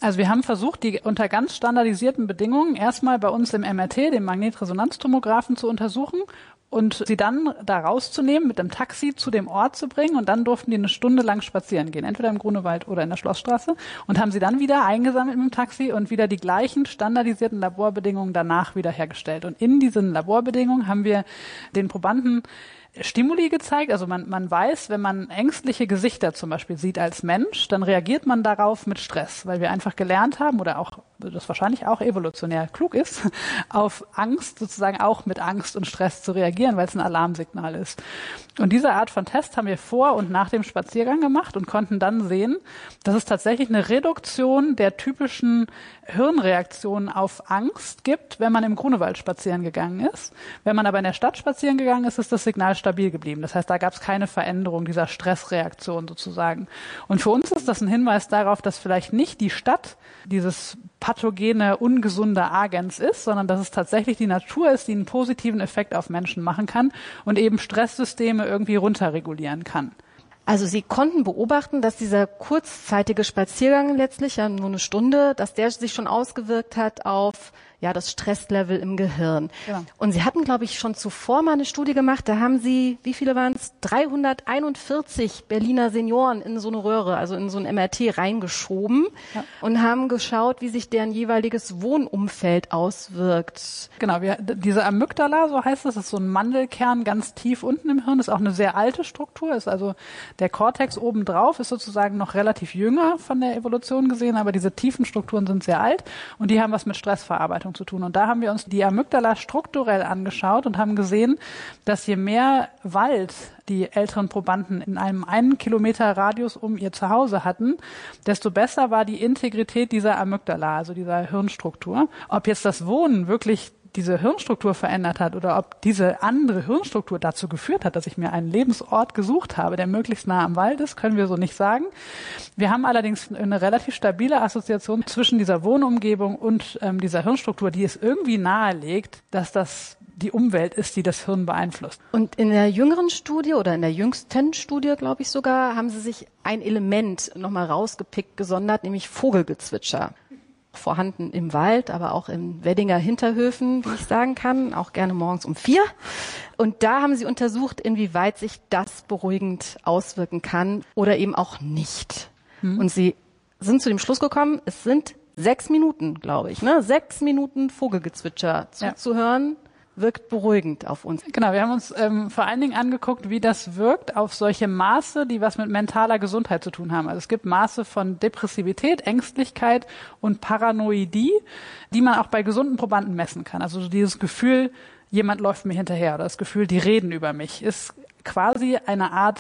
Also wir haben versucht, die unter ganz standardisierten Bedingungen erstmal bei uns im M R T, dem Magnetresonanztomographen, zu untersuchen und sie dann da rauszunehmen, mit dem Taxi zu dem Ort zu bringen und dann durften die eine Stunde lang spazieren gehen, entweder im Grunewald oder in der Schlossstraße und haben sie dann wieder eingesammelt mit dem Taxi und wieder die gleichen standardisierten Laborbedingungen danach wieder hergestellt. Und in diesen Laborbedingungen haben wir den Probanden Stimuli gezeigt. Also man, man weiß, wenn man ängstliche Gesichter zum Beispiel sieht als Mensch, dann reagiert man darauf mit Stress, weil wir einfach gelernt haben oder auch, das wahrscheinlich auch evolutionär klug ist, auf Angst sozusagen auch mit Angst und Stress zu reagieren, weil es ein Alarmsignal ist. Und diese Art von Test haben wir vor und nach dem Spaziergang gemacht und konnten dann sehen, dass es tatsächlich eine Reduktion der typischen Hirnreaktionen auf Angst gibt, wenn man im Grunewald spazieren gegangen ist. Wenn man aber in der Stadt spazieren gegangen ist, ist das Signal stabil geblieben. Das heißt, da gab es keine Veränderung dieser Stressreaktion sozusagen. Und für uns ist das ein Hinweis darauf, dass vielleicht nicht die Stadt dieses pathogene, ungesunde Agens ist, sondern dass es tatsächlich die Natur ist, die einen positiven Effekt auf Menschen machen kann und eben Stresssysteme irgendwie runterregulieren kann. Also Sie konnten beobachten, dass dieser kurzzeitige Spaziergang letztlich, ja nur eine Stunde, dass der sich schon ausgewirkt hat auf ja das Stresslevel im Gehirn. Ja. Und Sie hatten, glaube ich, schon zuvor mal eine Studie gemacht, da haben Sie, wie viele waren es, dreihunderteinundvierzig Berliner Senioren in so eine Röhre, also in so ein M R T reingeschoben ja. und haben geschaut, wie sich deren jeweiliges Wohnumfeld auswirkt. Genau, wir, diese Amygdala, so heißt es, ist so ein Mandelkern ganz tief unten im Hirn, ist auch eine sehr alte Struktur, ist also der Kortex obendrauf, ist sozusagen noch relativ jünger von der Evolution gesehen, aber diese tiefen Strukturen sind sehr alt und die haben was mit Stressverarbeitung zu tun. Und da haben wir uns die Amygdala strukturell angeschaut und haben gesehen, dass je mehr Wald die älteren Probanden in einem einen Kilometer Radius um ihr Zuhause hatten, desto besser war die Integrität dieser Amygdala, also dieser Hirnstruktur. Ob jetzt das Wohnen wirklich diese Hirnstruktur verändert hat oder ob diese andere Hirnstruktur dazu geführt hat, dass ich mir einen Lebensort gesucht habe, der möglichst nah am Wald ist, können wir so nicht sagen. Wir haben allerdings eine relativ stabile Assoziation zwischen dieser Wohnumgebung und ähm, dieser Hirnstruktur, die es irgendwie nahelegt, dass das die Umwelt ist, die das Hirn beeinflusst. Und in der jüngeren Studie oder in der jüngsten Studie, glaube ich sogar, haben Sie sich ein Element nochmal rausgepickt, gesondert, nämlich Vogelgezwitscher. Vorhanden im Wald, aber auch in Weddinger Hinterhöfen, wie ich sagen kann, auch gerne morgens um vier. Und da haben sie untersucht, inwieweit sich das beruhigend auswirken kann oder eben auch nicht. Hm. Und sie sind zu dem Schluss gekommen, es sind sechs Minuten, glaube ich, ne? Sechs Minuten Vogelgezwitscher zuzuhören. Ja. Wirkt beruhigend auf uns. Genau, wir haben uns ähm, vor allen Dingen angeguckt, wie das wirkt auf solche Maße, die was mit mentaler Gesundheit zu tun haben. Also es gibt Maße von Depressivität, Ängstlichkeit und Paranoidie, die man auch bei gesunden Probanden messen kann. Also dieses Gefühl, jemand läuft mir hinterher oder das Gefühl, die reden über mich, ist quasi eine Art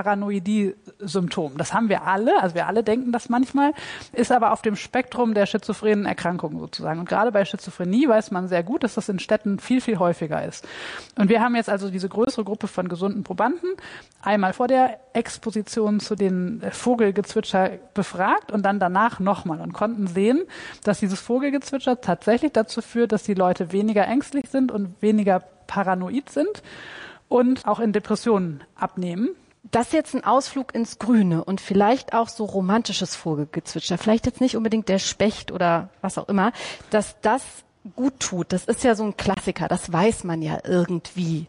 Paranoidie-Symptom. Das haben wir alle, also wir alle denken das manchmal, ist aber auf dem Spektrum der schizophrenen Erkrankungen sozusagen. Und gerade bei Schizophrenie weiß man sehr gut, dass das in Städten viel, viel häufiger ist. Und wir haben jetzt also diese größere Gruppe von gesunden Probanden einmal vor der Exposition zu den Vogelgezwitscher befragt und dann danach nochmal und konnten sehen, dass dieses Vogelgezwitscher tatsächlich dazu führt, dass die Leute weniger ängstlich sind und weniger paranoid sind und auch in Depressionen abnehmen. Das ist jetzt ein Ausflug ins Grüne und vielleicht auch so romantisches Vogelgezwitscher, vielleicht jetzt nicht unbedingt der Specht oder was auch immer, dass das gut tut. Das ist ja so ein Klassiker, das weiß man ja irgendwie.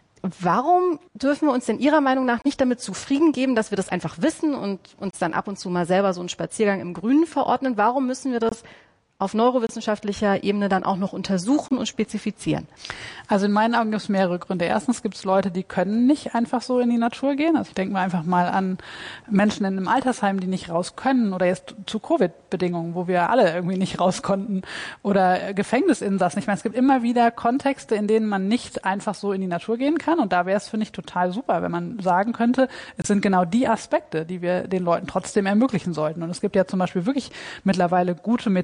Warum dürfen wir uns denn Ihrer Meinung nach nicht damit zufrieden geben, dass wir das einfach wissen und uns dann ab und zu mal selber so einen Spaziergang im Grünen verordnen? Warum müssen wir das auf neurowissenschaftlicher Ebene dann auch noch untersuchen und spezifizieren? Also in meinen Augen gibt es mehrere Gründe. Erstens gibt es Leute, die können nicht einfach so in die Natur gehen. Also ich denke mal einfach mal an Menschen in einem Altersheim, die nicht raus können oder jetzt zu Covid-Bedingungen, wo wir alle irgendwie nicht raus konnten oder Gefängnisinsassen. Ich meine, es gibt immer wieder Kontexte, in denen man nicht einfach so in die Natur gehen kann und da wäre es, finde ich, total super, wenn man sagen könnte, es sind genau die Aspekte, die wir den Leuten trotzdem ermöglichen sollten. Und es gibt ja zum Beispiel wirklich mittlerweile gute Methoden. Man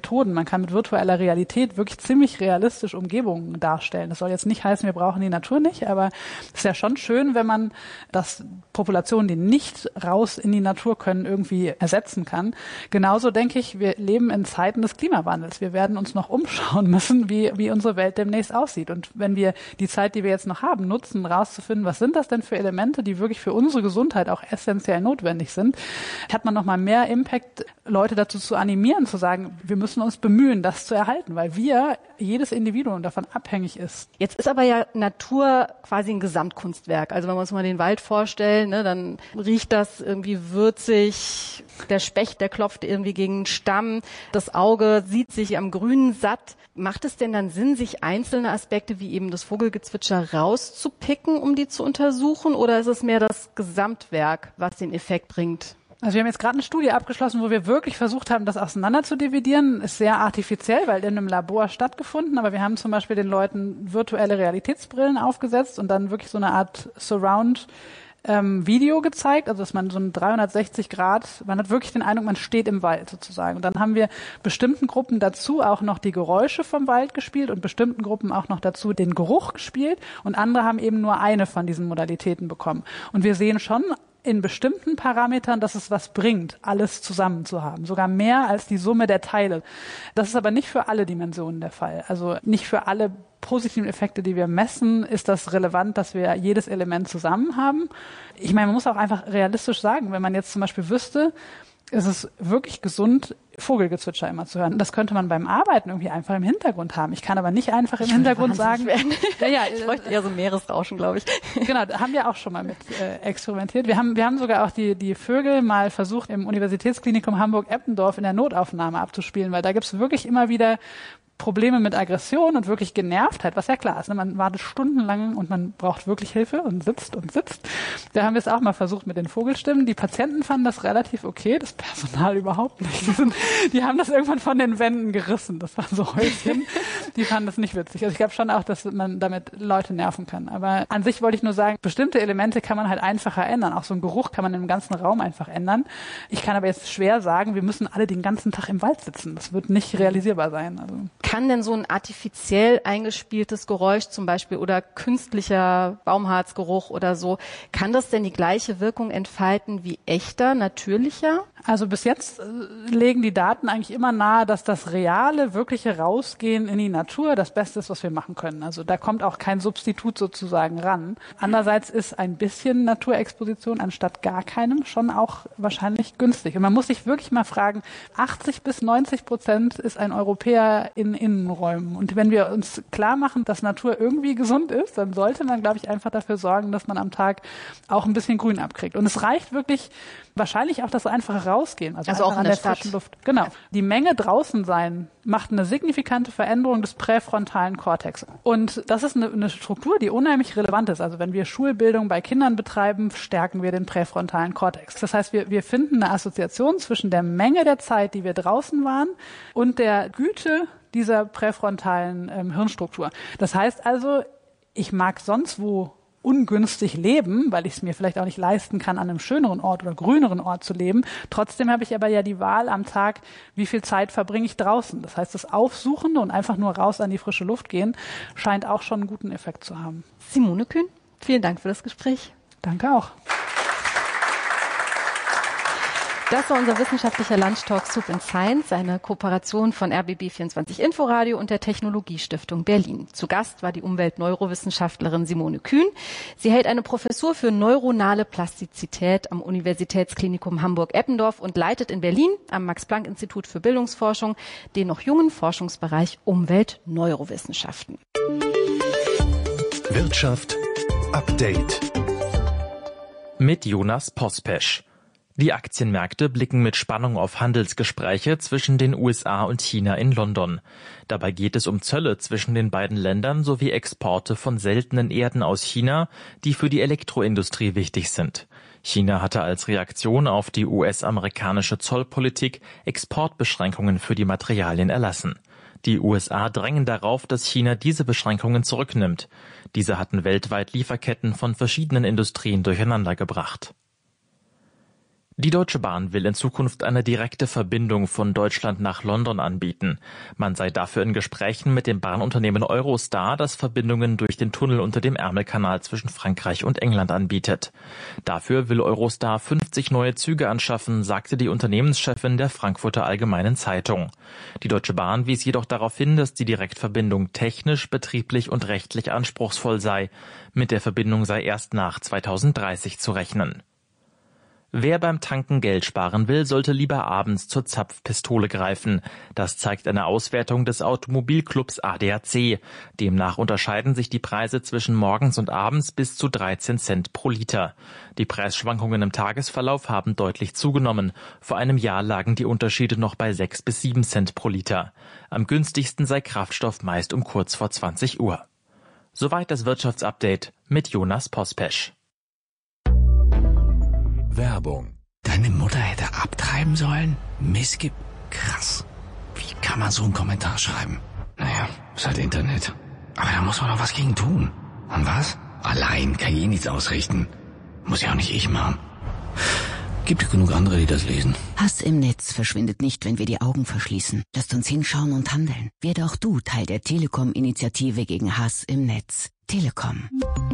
man kann mit virtueller Realität wirklich ziemlich realistisch Umgebungen darstellen. Das soll jetzt nicht heißen, wir brauchen die Natur nicht, aber es ist ja schon schön, wenn man das Populationen, die nicht raus in die Natur können, irgendwie ersetzen kann. Genauso denke ich, wir leben in Zeiten des Klimawandels. Wir werden uns noch umschauen müssen, wie, wie unsere Welt demnächst aussieht. Und wenn wir die Zeit, die wir jetzt noch haben, nutzen, rauszufinden, was sind das denn für Elemente, die wirklich für unsere Gesundheit auch essentiell notwendig sind, hat man noch mal mehr Impact, Leute dazu zu animieren, zu sagen, wir müssen uns bemühen, das zu erhalten, weil wir, jedes Individuum davon abhängig ist. Jetzt ist aber ja Natur quasi ein Gesamtkunstwerk. Also wenn wir uns mal den Wald vorstellen, ne, dann riecht das irgendwie würzig, der Specht, der klopft irgendwie gegen den Stamm, das Auge sieht sich am Grünen satt. Macht es denn dann Sinn, sich einzelne Aspekte wie eben das Vogelgezwitscher rauszupicken, um die zu untersuchen, oder ist es mehr das Gesamtwerk, was den Effekt bringt? Also wir haben jetzt gerade eine Studie abgeschlossen, wo wir wirklich versucht haben, das auseinander zu dividieren. Ist sehr artifiziell, weil in einem Labor stattgefunden, aber wir haben zum Beispiel den Leuten virtuelle Realitätsbrillen aufgesetzt und dann wirklich so eine Art Surround ähm, Video gezeigt, also dass man so ein dreihundertsechzig Grad, man hat wirklich den Eindruck, man steht im Wald sozusagen. Und dann haben wir bestimmten Gruppen dazu auch noch die Geräusche vom Wald gespielt und bestimmten Gruppen auch noch dazu den Geruch gespielt und andere haben eben nur eine von diesen Modalitäten bekommen. Und wir sehen schon in bestimmten Parametern, dass es was bringt, alles zusammen zu haben. Sogar mehr als die Summe der Teile. Das ist aber nicht für alle Dimensionen der Fall. Also nicht für alle positiven Effekte, die wir messen, ist das relevant, dass wir jedes Element zusammen haben. Ich meine, man muss auch einfach realistisch sagen, wenn man jetzt zum Beispiel wüsste, es ist wirklich gesund, Vogelgezwitscher immer zu hören. Das könnte man beim Arbeiten irgendwie einfach im Hintergrund haben. Ich kann aber nicht einfach im Hintergrund sagen, ja, ja, ich bräuchte eher so Meeresrauschen, glaube ich. Genau, da haben wir auch schon mal mit äh, experimentiert. Wir haben, wir haben sogar auch die, die Vögel mal versucht, im Universitätsklinikum Hamburg-Eppendorf in der Notaufnahme abzuspielen, weil da gibt es wirklich immer wieder Probleme mit Aggression und wirklich Genervtheit, was ja klar ist. Ne? Man wartet stundenlang und man braucht wirklich Hilfe und sitzt und sitzt. Da haben wir es auch mal versucht mit den Vogelstimmen. Die Patienten fanden das relativ okay, das Personal überhaupt nicht. Die, sind, die haben das irgendwann von den Wänden gerissen. Das waren so Häuschen. Die fanden das nicht witzig. Also ich glaube schon auch, dass man damit Leute nerven kann. Aber an sich wollte ich nur sagen, bestimmte Elemente kann man halt einfacher ändern. Auch so einen Geruch kann man im ganzen Raum einfach ändern. Ich kann aber jetzt schwer sagen, wir müssen alle den ganzen Tag im Wald sitzen. Das wird nicht realisierbar sein. Also kann denn so ein artifiziell eingespieltes Geräusch zum Beispiel oder künstlicher Baumharzgeruch oder so, kann das denn die gleiche Wirkung entfalten wie echter, natürlicher? Also bis jetzt legen die Daten eigentlich immer nahe, dass das reale, wirkliche Rausgehen in die Natur das Beste ist, was wir machen können. Also da kommt auch kein Substitut sozusagen ran. Andererseits ist ein bisschen Naturexposition anstatt gar keinem schon auch wahrscheinlich günstig. Und man muss sich wirklich mal fragen, achtzig bis neunzig Prozent ist ein Europäer in Innenräumen. Und wenn wir uns klar machen, dass Natur irgendwie gesund ist, dann sollte man, glaube ich, einfach dafür sorgen, dass man am Tag auch ein bisschen Grün abkriegt. Und es reicht wirklich wahrscheinlich auch das einfache Rausgehen. Also, also auch in an der, der Stadt. frischen Luft. Genau. Die Menge draußen sein macht eine signifikante Veränderung des präfrontalen Kortex. Und das ist eine, eine Struktur, die unheimlich relevant ist. Also wenn wir Schulbildung bei Kindern betreiben, stärken wir den präfrontalen Kortex. Das heißt, wir, wir finden eine Assoziation zwischen der Menge der Zeit, die wir draußen waren, und der Güte dieser präfrontalen ähm, Hirnstruktur. Das heißt also, ich mag sonst wo ungünstig leben, weil ich es mir vielleicht auch nicht leisten kann, an einem schöneren Ort oder grüneren Ort zu leben. Trotzdem habe ich aber ja die Wahl am Tag, wie viel Zeit verbringe ich draußen. Das heißt, das Aufsuchen und einfach nur raus an die frische Luft gehen, scheint auch schon einen guten Effekt zu haben. Simone Kühn, vielen Dank für das Gespräch. Danke auch. Das war unser wissenschaftlicher Lunchtalk Soup and Science, eine Kooperation von R B B vierundzwanzig Inforadio und der Technologiestiftung Berlin. Zu Gast war die Umweltneurowissenschaftlerin Simone Kühn. Sie hält eine Professur für neuronale Plastizität am Universitätsklinikum Hamburg-Eppendorf und leitet in Berlin am Max-Planck-Institut für Bildungsforschung den noch jungen Forschungsbereich Umweltneurowissenschaften. Wirtschaft Update mit Jonas Pospesch. Die Aktienmärkte blicken mit Spannung auf Handelsgespräche zwischen den U S A und China in London. Dabei geht es um Zölle zwischen den beiden Ländern sowie Exporte von seltenen Erden aus China, die für die Elektroindustrie wichtig sind. China hatte als Reaktion auf die U S-amerikanische Zollpolitik Exportbeschränkungen für die Materialien erlassen. Die U S A drängen darauf, dass China diese Beschränkungen zurücknimmt. Diese hatten weltweit Lieferketten von verschiedenen Industrien durcheinander gebracht. Die Deutsche Bahn will in Zukunft eine direkte Verbindung von Deutschland nach London anbieten. Man sei dafür in Gesprächen mit dem Bahnunternehmen Eurostar, das Verbindungen durch den Tunnel unter dem Ärmelkanal zwischen Frankreich und England anbietet. Dafür will Eurostar fünfzig neue Züge anschaffen, sagte die Unternehmenschefin der Frankfurter Allgemeinen Zeitung. Die Deutsche Bahn wies jedoch darauf hin, dass die Direktverbindung technisch, betrieblich und rechtlich anspruchsvoll sei. Mit der Verbindung sei erst nach zweitausenddreißig zu rechnen. Wer beim Tanken Geld sparen will, sollte lieber abends zur Zapfpistole greifen. Das zeigt eine Auswertung des Automobilclubs A D A C. Demnach unterscheiden sich die Preise zwischen morgens und abends bis zu dreizehn Cent pro Liter. Die Preisschwankungen im Tagesverlauf haben deutlich zugenommen. Vor einem Jahr lagen die Unterschiede noch bei sechs bis sieben Cent pro Liter. Am günstigsten sei Kraftstoff meist um kurz vor zwanzig Uhr. Soweit das Wirtschaftsupdate mit Jonas Pospesch. Werbung. Deine Mutter hätte abtreiben sollen? Missgib... Krass. Wie kann man so einen Kommentar schreiben? Naja, ist halt Internet. Aber da muss man doch was gegen tun. Und was? Allein kann ich nichts ausrichten. Muss ja auch nicht ich machen. Gibt genug andere, die das lesen. Hass im Netz verschwindet nicht, wenn wir die Augen verschließen. Lasst uns hinschauen und handeln. Werde auch du Teil der Telekom-Initiative gegen Hass im Netz. Telekom.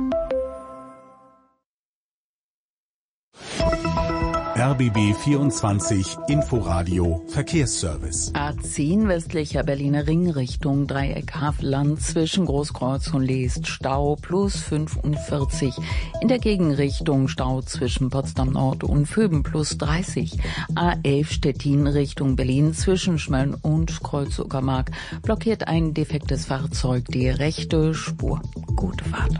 R B B vierundzwanzig Inforadio Verkehrsservice. A zehn westlicher Berliner Ring Richtung Dreieck Havelland zwischen Großkreuz und Leest Stau plus fünfundvierzig. In der Gegenrichtung Stau zwischen Potsdam Nord und Vöben plus dreißig. A elf Stettin Richtung Berlin zwischen Schmölln und Kreuz-Uckermark blockiert ein defektes Fahrzeug die rechte Spur. Gute Fahrt.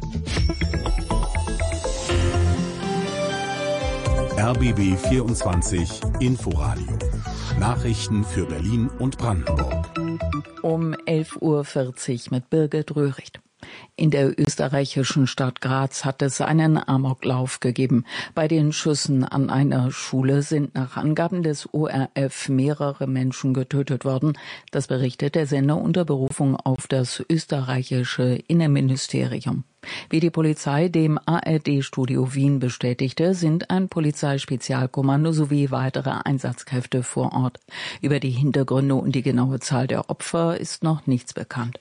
R B B vierundzwanzig Inforadio. Nachrichten für Berlin und Brandenburg. Um elf Uhr vierzig mit Birgit Röhricht. In der österreichischen Stadt Graz hat es einen Amoklauf gegeben. Bei den Schüssen an einer Schule sind nach Angaben des O R F mehrere Menschen getötet worden. Das berichtet der Sender unter Berufung auf das österreichische Innenministerium. Wie die Polizei dem A R D-Studio Wien bestätigte, sind ein Polizeispezialkommando sowie weitere Einsatzkräfte vor Ort. Über die Hintergründe und die genaue Zahl der Opfer ist noch nichts bekannt.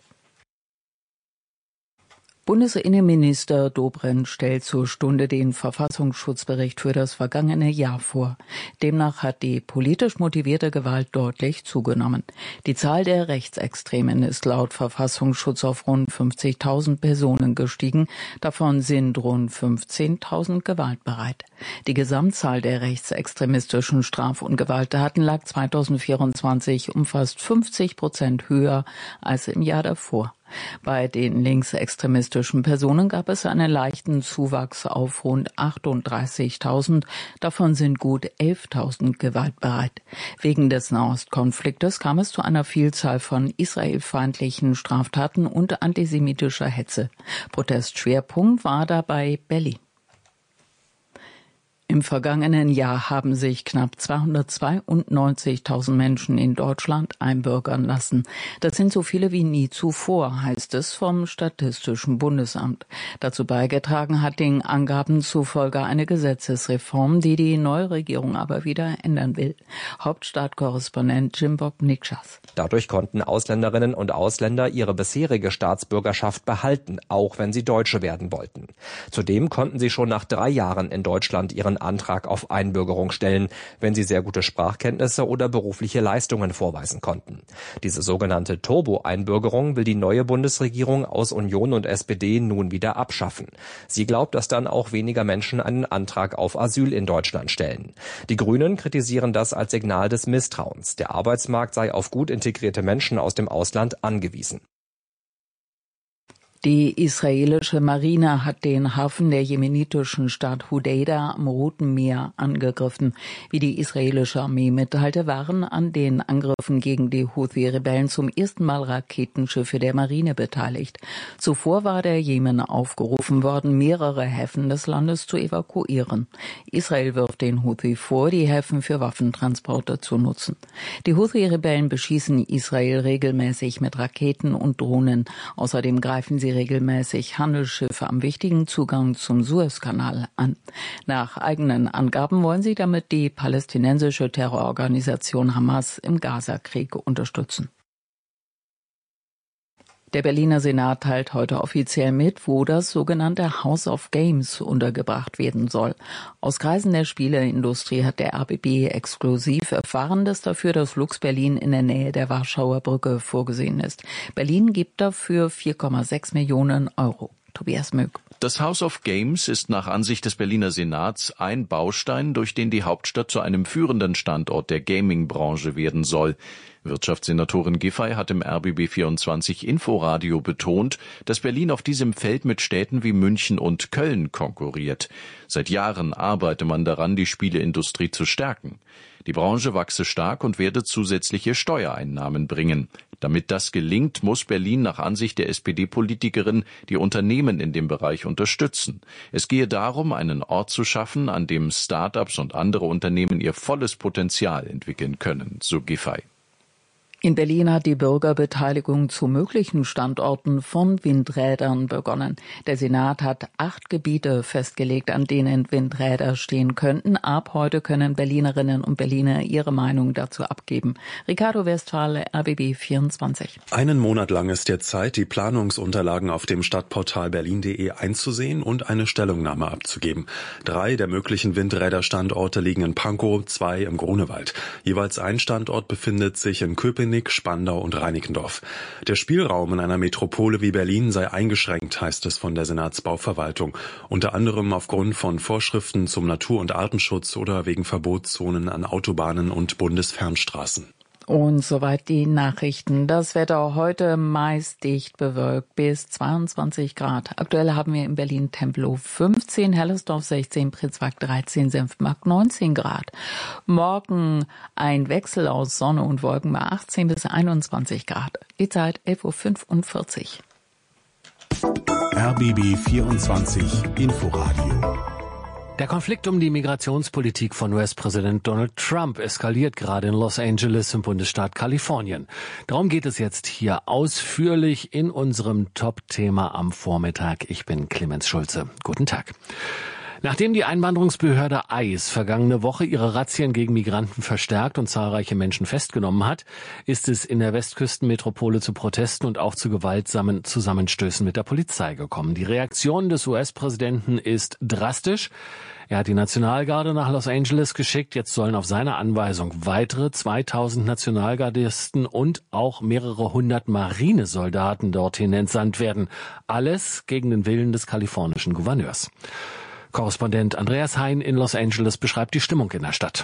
Bundesinnenminister Dobrindt stellt zur Stunde den Verfassungsschutzbericht für das vergangene Jahr vor. Demnach hat die politisch motivierte Gewalt deutlich zugenommen. Die Zahl der Rechtsextremen ist laut Verfassungsschutz auf rund fünfzigtausend Personen gestiegen. Davon sind rund fünfzehntausend gewaltbereit. Die Gesamtzahl der rechtsextremistischen Straf- und Gewalttaten lag zweitausendvierundzwanzig um fast fünfzig Prozent höher als im Jahr davor. Bei den linksextremistischen Personen gab es einen leichten Zuwachs auf rund achtunddreißigtausend. Davon sind gut elftausend gewaltbereit. Wegen des Nahostkonfliktes kam es zu einer Vielzahl von israelfeindlichen Straftaten und antisemitischer Hetze. Protestschwerpunkt war dabei Berlin. Im vergangenen Jahr haben sich knapp zweihundertzweiundneunzigtausend Menschen in Deutschland einbürgern lassen. Das sind so viele wie nie zuvor, heißt es vom Statistischen Bundesamt. Dazu beigetragen hat den Angaben zufolge eine Gesetzesreform, die die neue Regierung aber wieder ändern will. Hauptstadtkorrespondent Jimbok Nikschas. Dadurch konnten Ausländerinnen und Ausländer ihre bisherige Staatsbürgerschaft behalten, auch wenn sie Deutsche werden wollten. Zudem konnten sie schon nach drei Jahren in Deutschland ihren Antrag auf Einbürgerung stellen, wenn sie sehr gute Sprachkenntnisse oder berufliche Leistungen vorweisen konnten. Diese sogenannte Turbo-Einbürgerung will die neue Bundesregierung aus Union und S P D nun wieder abschaffen. Sie glaubt, dass dann auch weniger Menschen einen Antrag auf Asyl in Deutschland stellen. Die Grünen kritisieren das als Signal des Misstrauens. Der Arbeitsmarkt sei auf gut integrierte Menschen aus dem Ausland angewiesen. Die israelische Marine hat den Hafen der jemenitischen Stadt Hudeida am Roten Meer angegriffen. Wie die israelische Armee mitteilte, waren an den Angriffen gegen die Houthi-Rebellen zum ersten Mal Raketenschiffe der Marine beteiligt. Zuvor war der Jemen aufgerufen worden, mehrere Häfen des Landes zu evakuieren. Israel wirft den Houthi vor, die Häfen für Waffentransporte zu nutzen. Die Houthi-Rebellen beschießen Israel regelmäßig mit Raketen und Drohnen. Außerdem greifen sie sie regelmäßig Handelsschiffe am wichtigen Zugang zum Suezkanal an. Nach eigenen Angaben wollen sie damit die palästinensische Terrororganisation Hamas im Gazakrieg unterstützen. Der Berliner Senat teilt heute offiziell mit, wo das sogenannte House of Games untergebracht werden soll. Aus Kreisen der Spieleindustrie hat der R B B exklusiv erfahren, dass dafür das Lux Berlin in der Nähe der Warschauer Brücke vorgesehen ist. Berlin gibt dafür vier Komma sechs Millionen Euro. Tobias Möck. Das House of Games ist nach Ansicht des Berliner Senats ein Baustein, durch den die Hauptstadt zu einem führenden Standort der Gaming-Branche werden soll. Wirtschaftssenatorin Giffey hat im R B B vierundzwanzig Inforadio betont, dass Berlin auf diesem Feld mit Städten wie München und Köln konkurriert. Seit Jahren arbeite man daran, die Spieleindustrie zu stärken. Die Branche wachse stark und werde zusätzliche Steuereinnahmen bringen. Damit das gelingt, muss Berlin nach Ansicht der S P D-Politikerin die Unternehmen in dem Bereich unterstützen. Es gehe darum, einen Ort zu schaffen, an dem Start-ups und andere Unternehmen ihr volles Potenzial entwickeln können, so Giffey. In Berlin hat die Bürgerbeteiligung zu möglichen Standorten von Windrädern begonnen. Der Senat hat acht Gebiete festgelegt, an denen Windräder stehen könnten. Ab heute können Berlinerinnen und Berliner ihre Meinung dazu abgeben. Ricardo Westphal, R B B vierundzwanzig. Einen Monat lang ist jetzt Zeit, die Planungsunterlagen auf dem Stadtportal berlin punkt de einzusehen und eine Stellungnahme abzugeben. Drei der möglichen Windräderstandorte liegen in Pankow, zwei im Grunewald. Jeweils ein Standort befindet sich in Köpenick, Spandau und Reinickendorf. Der Spielraum in einer Metropole wie Berlin sei eingeschränkt, heißt es von der Senatsbauverwaltung. Unter anderem aufgrund von Vorschriften zum Natur- und Artenschutz oder wegen Verbotszonen an Autobahnen und Bundesfernstraßen. Und soweit die Nachrichten. Das Wetter heute meist dicht bewölkt bis zweiundzwanzig Grad. Aktuell haben wir in Berlin Tempelhof fünfzehn, Hellersdorf sechzehn, Pritzwalk dreizehn, Senftenberg neunzehn Grad. Morgen ein Wechsel aus Sonne und Wolken bei achtzehn bis einundzwanzig Grad. Die Zeit elf Uhr fünfundvierzig. R B B vierundzwanzig Inforadio. Der Konflikt um die Migrationspolitik von U S-Präsident Donald Trump eskaliert gerade in Los Angeles im Bundesstaat Kalifornien. Darum geht es jetzt hier ausführlich in unserem Top-Thema am Vormittag. Ich bin Clemens Schulze. Guten Tag. Nachdem die Einwanderungsbehörde ICE vergangene Woche ihre Razzien gegen Migranten verstärkt und zahlreiche Menschen festgenommen hat, ist es in der Westküstenmetropole zu Protesten und auch zu gewaltsamen Zusammenstößen mit der Polizei gekommen. Die Reaktion des U S-Präsidenten ist drastisch. Er hat die Nationalgarde nach Los Angeles geschickt. Jetzt sollen auf seine Anweisung weitere zweitausend Nationalgardisten und auch mehrere hundert Marinesoldaten dorthin entsandt werden. Alles gegen den Willen des kalifornischen Gouverneurs. Korrespondent Andreas Hein in Los Angeles beschreibt die Stimmung in der Stadt.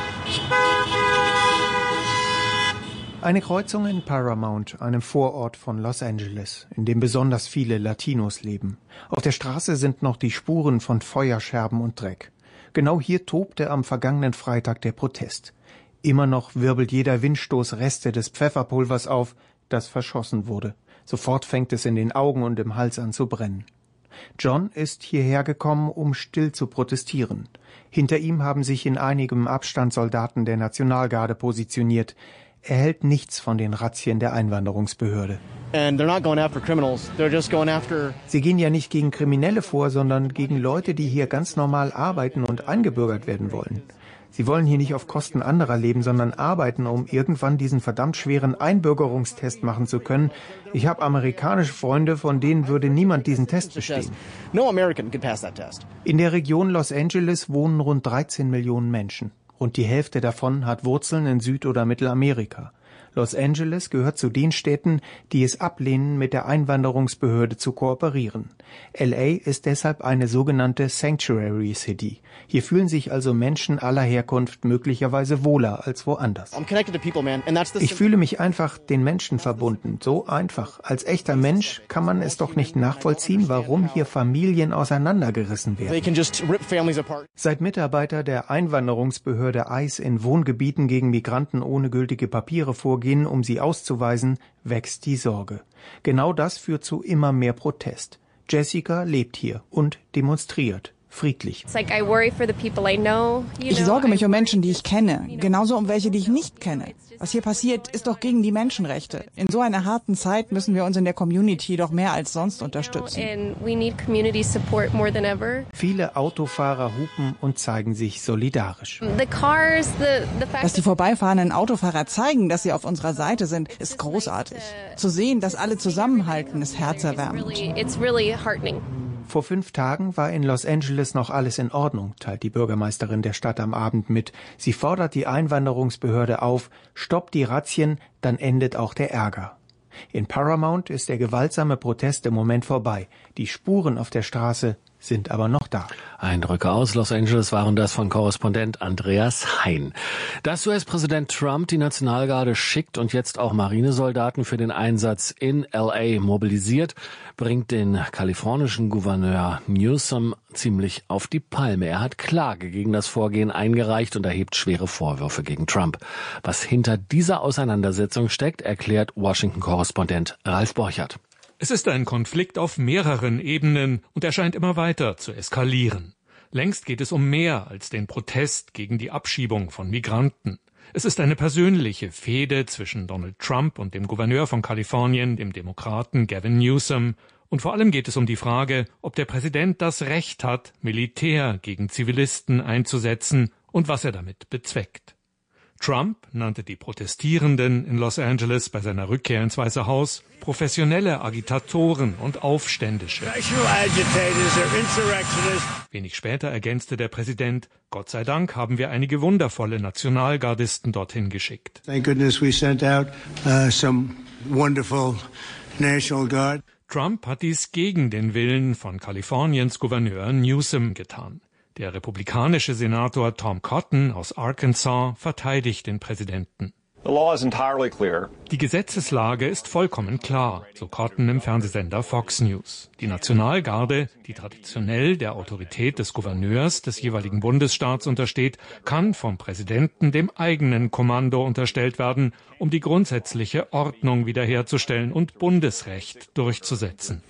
Eine Kreuzung in Paramount, einem Vorort von Los Angeles, in dem besonders viele Latinos leben. Auf der Straße sind noch die Spuren von Feuerscherben und Dreck. Genau hier tobte am vergangenen Freitag der Protest. Immer noch wirbelt jeder Windstoß Reste des Pfefferpulvers auf, das verschossen wurde. Sofort fängt es in den Augen und im Hals an zu brennen. John ist hierher gekommen, um still zu protestieren. Hinter ihm haben sich in einigem Abstand Soldaten der Nationalgarde positioniert. Er hält nichts von den Razzien der Einwanderungsbehörde. Sie gehen ja nicht gegen Kriminelle vor, sondern gegen Leute, die hier ganz normal arbeiten und eingebürgert werden wollen. Sie wollen hier nicht auf Kosten anderer leben, sondern arbeiten, um irgendwann diesen verdammt schweren Einbürgerungstest machen zu können. Ich habe amerikanische Freunde, von denen würde niemand diesen Test bestehen. In der Region Los Angeles wohnen rund dreizehn Millionen Menschen. Rund die Hälfte davon hat Wurzeln in Süd- oder Mittelamerika. Los Angeles gehört zu den Städten, die es ablehnen, mit der Einwanderungsbehörde zu kooperieren. L A ist deshalb eine sogenannte Sanctuary City. Hier fühlen sich also Menschen aller Herkunft möglicherweise wohler als woanders. Ich fühle mich einfach den Menschen verbunden, so einfach. Als echter Mensch kann man es doch nicht nachvollziehen, warum hier Familien auseinandergerissen werden. Seit Mitarbeiter der Einwanderungsbehörde ICE in Wohngebieten gegen Migranten ohne gültige Papiere vorgehen, um sie auszuweisen, wächst die Sorge. Genau das führt zu immer mehr Protest. Jessica lebt hier und demonstriert. friedlich. Ich sorge mich um Menschen, die ich kenne, genauso um welche, die ich nicht kenne. Was hier passiert, ist doch gegen die Menschenrechte. In so einer harten Zeit müssen wir uns in der Community doch mehr als sonst unterstützen. Viele Autofahrer hupen und zeigen sich solidarisch. Dass die vorbeifahrenden Autofahrer zeigen, dass sie auf unserer Seite sind, ist großartig. Zu sehen, dass alle zusammenhalten, ist herzerwärmend. Vor fünf Tagen war in Los Angeles noch alles in Ordnung, teilt die Bürgermeisterin der Stadt am Abend mit. Sie fordert die Einwanderungsbehörde auf, stoppt die Razzien, dann endet auch der Ärger. In Paramount ist der gewaltsame Protest im Moment vorbei. Die Spuren auf der Straße sind aber noch da. Eindrücke aus Los Angeles waren das von Korrespondent Andreas Hein. Dass U S-Präsident Trump die Nationalgarde schickt und jetzt auch Marinesoldaten für den Einsatz in L A mobilisiert, bringt den kalifornischen Gouverneur Newsom ziemlich auf die Palme. Er hat Klage gegen das Vorgehen eingereicht und erhebt schwere Vorwürfe gegen Trump. Was hinter dieser Auseinandersetzung steckt, erklärt Washington-Korrespondent Ralf Borchert. Es ist ein Konflikt auf mehreren Ebenen und er scheint immer weiter zu eskalieren. Längst geht es um mehr als den Protest gegen die Abschiebung von Migranten. Es ist eine persönliche Fehde zwischen Donald Trump und dem Gouverneur von Kalifornien, dem Demokraten Gavin Newsom. Und vor allem geht es um die Frage, ob der Präsident das Recht hat, Militär gegen Zivilisten einzusetzen und was er damit bezweckt. Trump nannte die Protestierenden in Los Angeles bei seiner Rückkehr ins Weiße Haus professionelle Agitatoren und Aufständische. Wenig später ergänzte der Präsident, Gott sei Dank haben wir einige wundervolle Nationalgardisten dorthin geschickt. Thank goodness we sent out uh, some wonderful National Guard. Trump hat dies gegen den Willen von Kaliforniens Gouverneur Newsom getan. Der republikanische Senator Tom Cotton aus Arkansas verteidigt den Präsidenten. Die Gesetzeslage ist vollkommen klar, so Cotton im Fernsehsender Fox News. Die Nationalgarde, die traditionell der Autorität des Gouverneurs des jeweiligen Bundesstaats untersteht, kann vom Präsidenten dem eigenen Kommando unterstellt werden, um die grundsätzliche Ordnung wiederherzustellen und Bundesrecht durchzusetzen.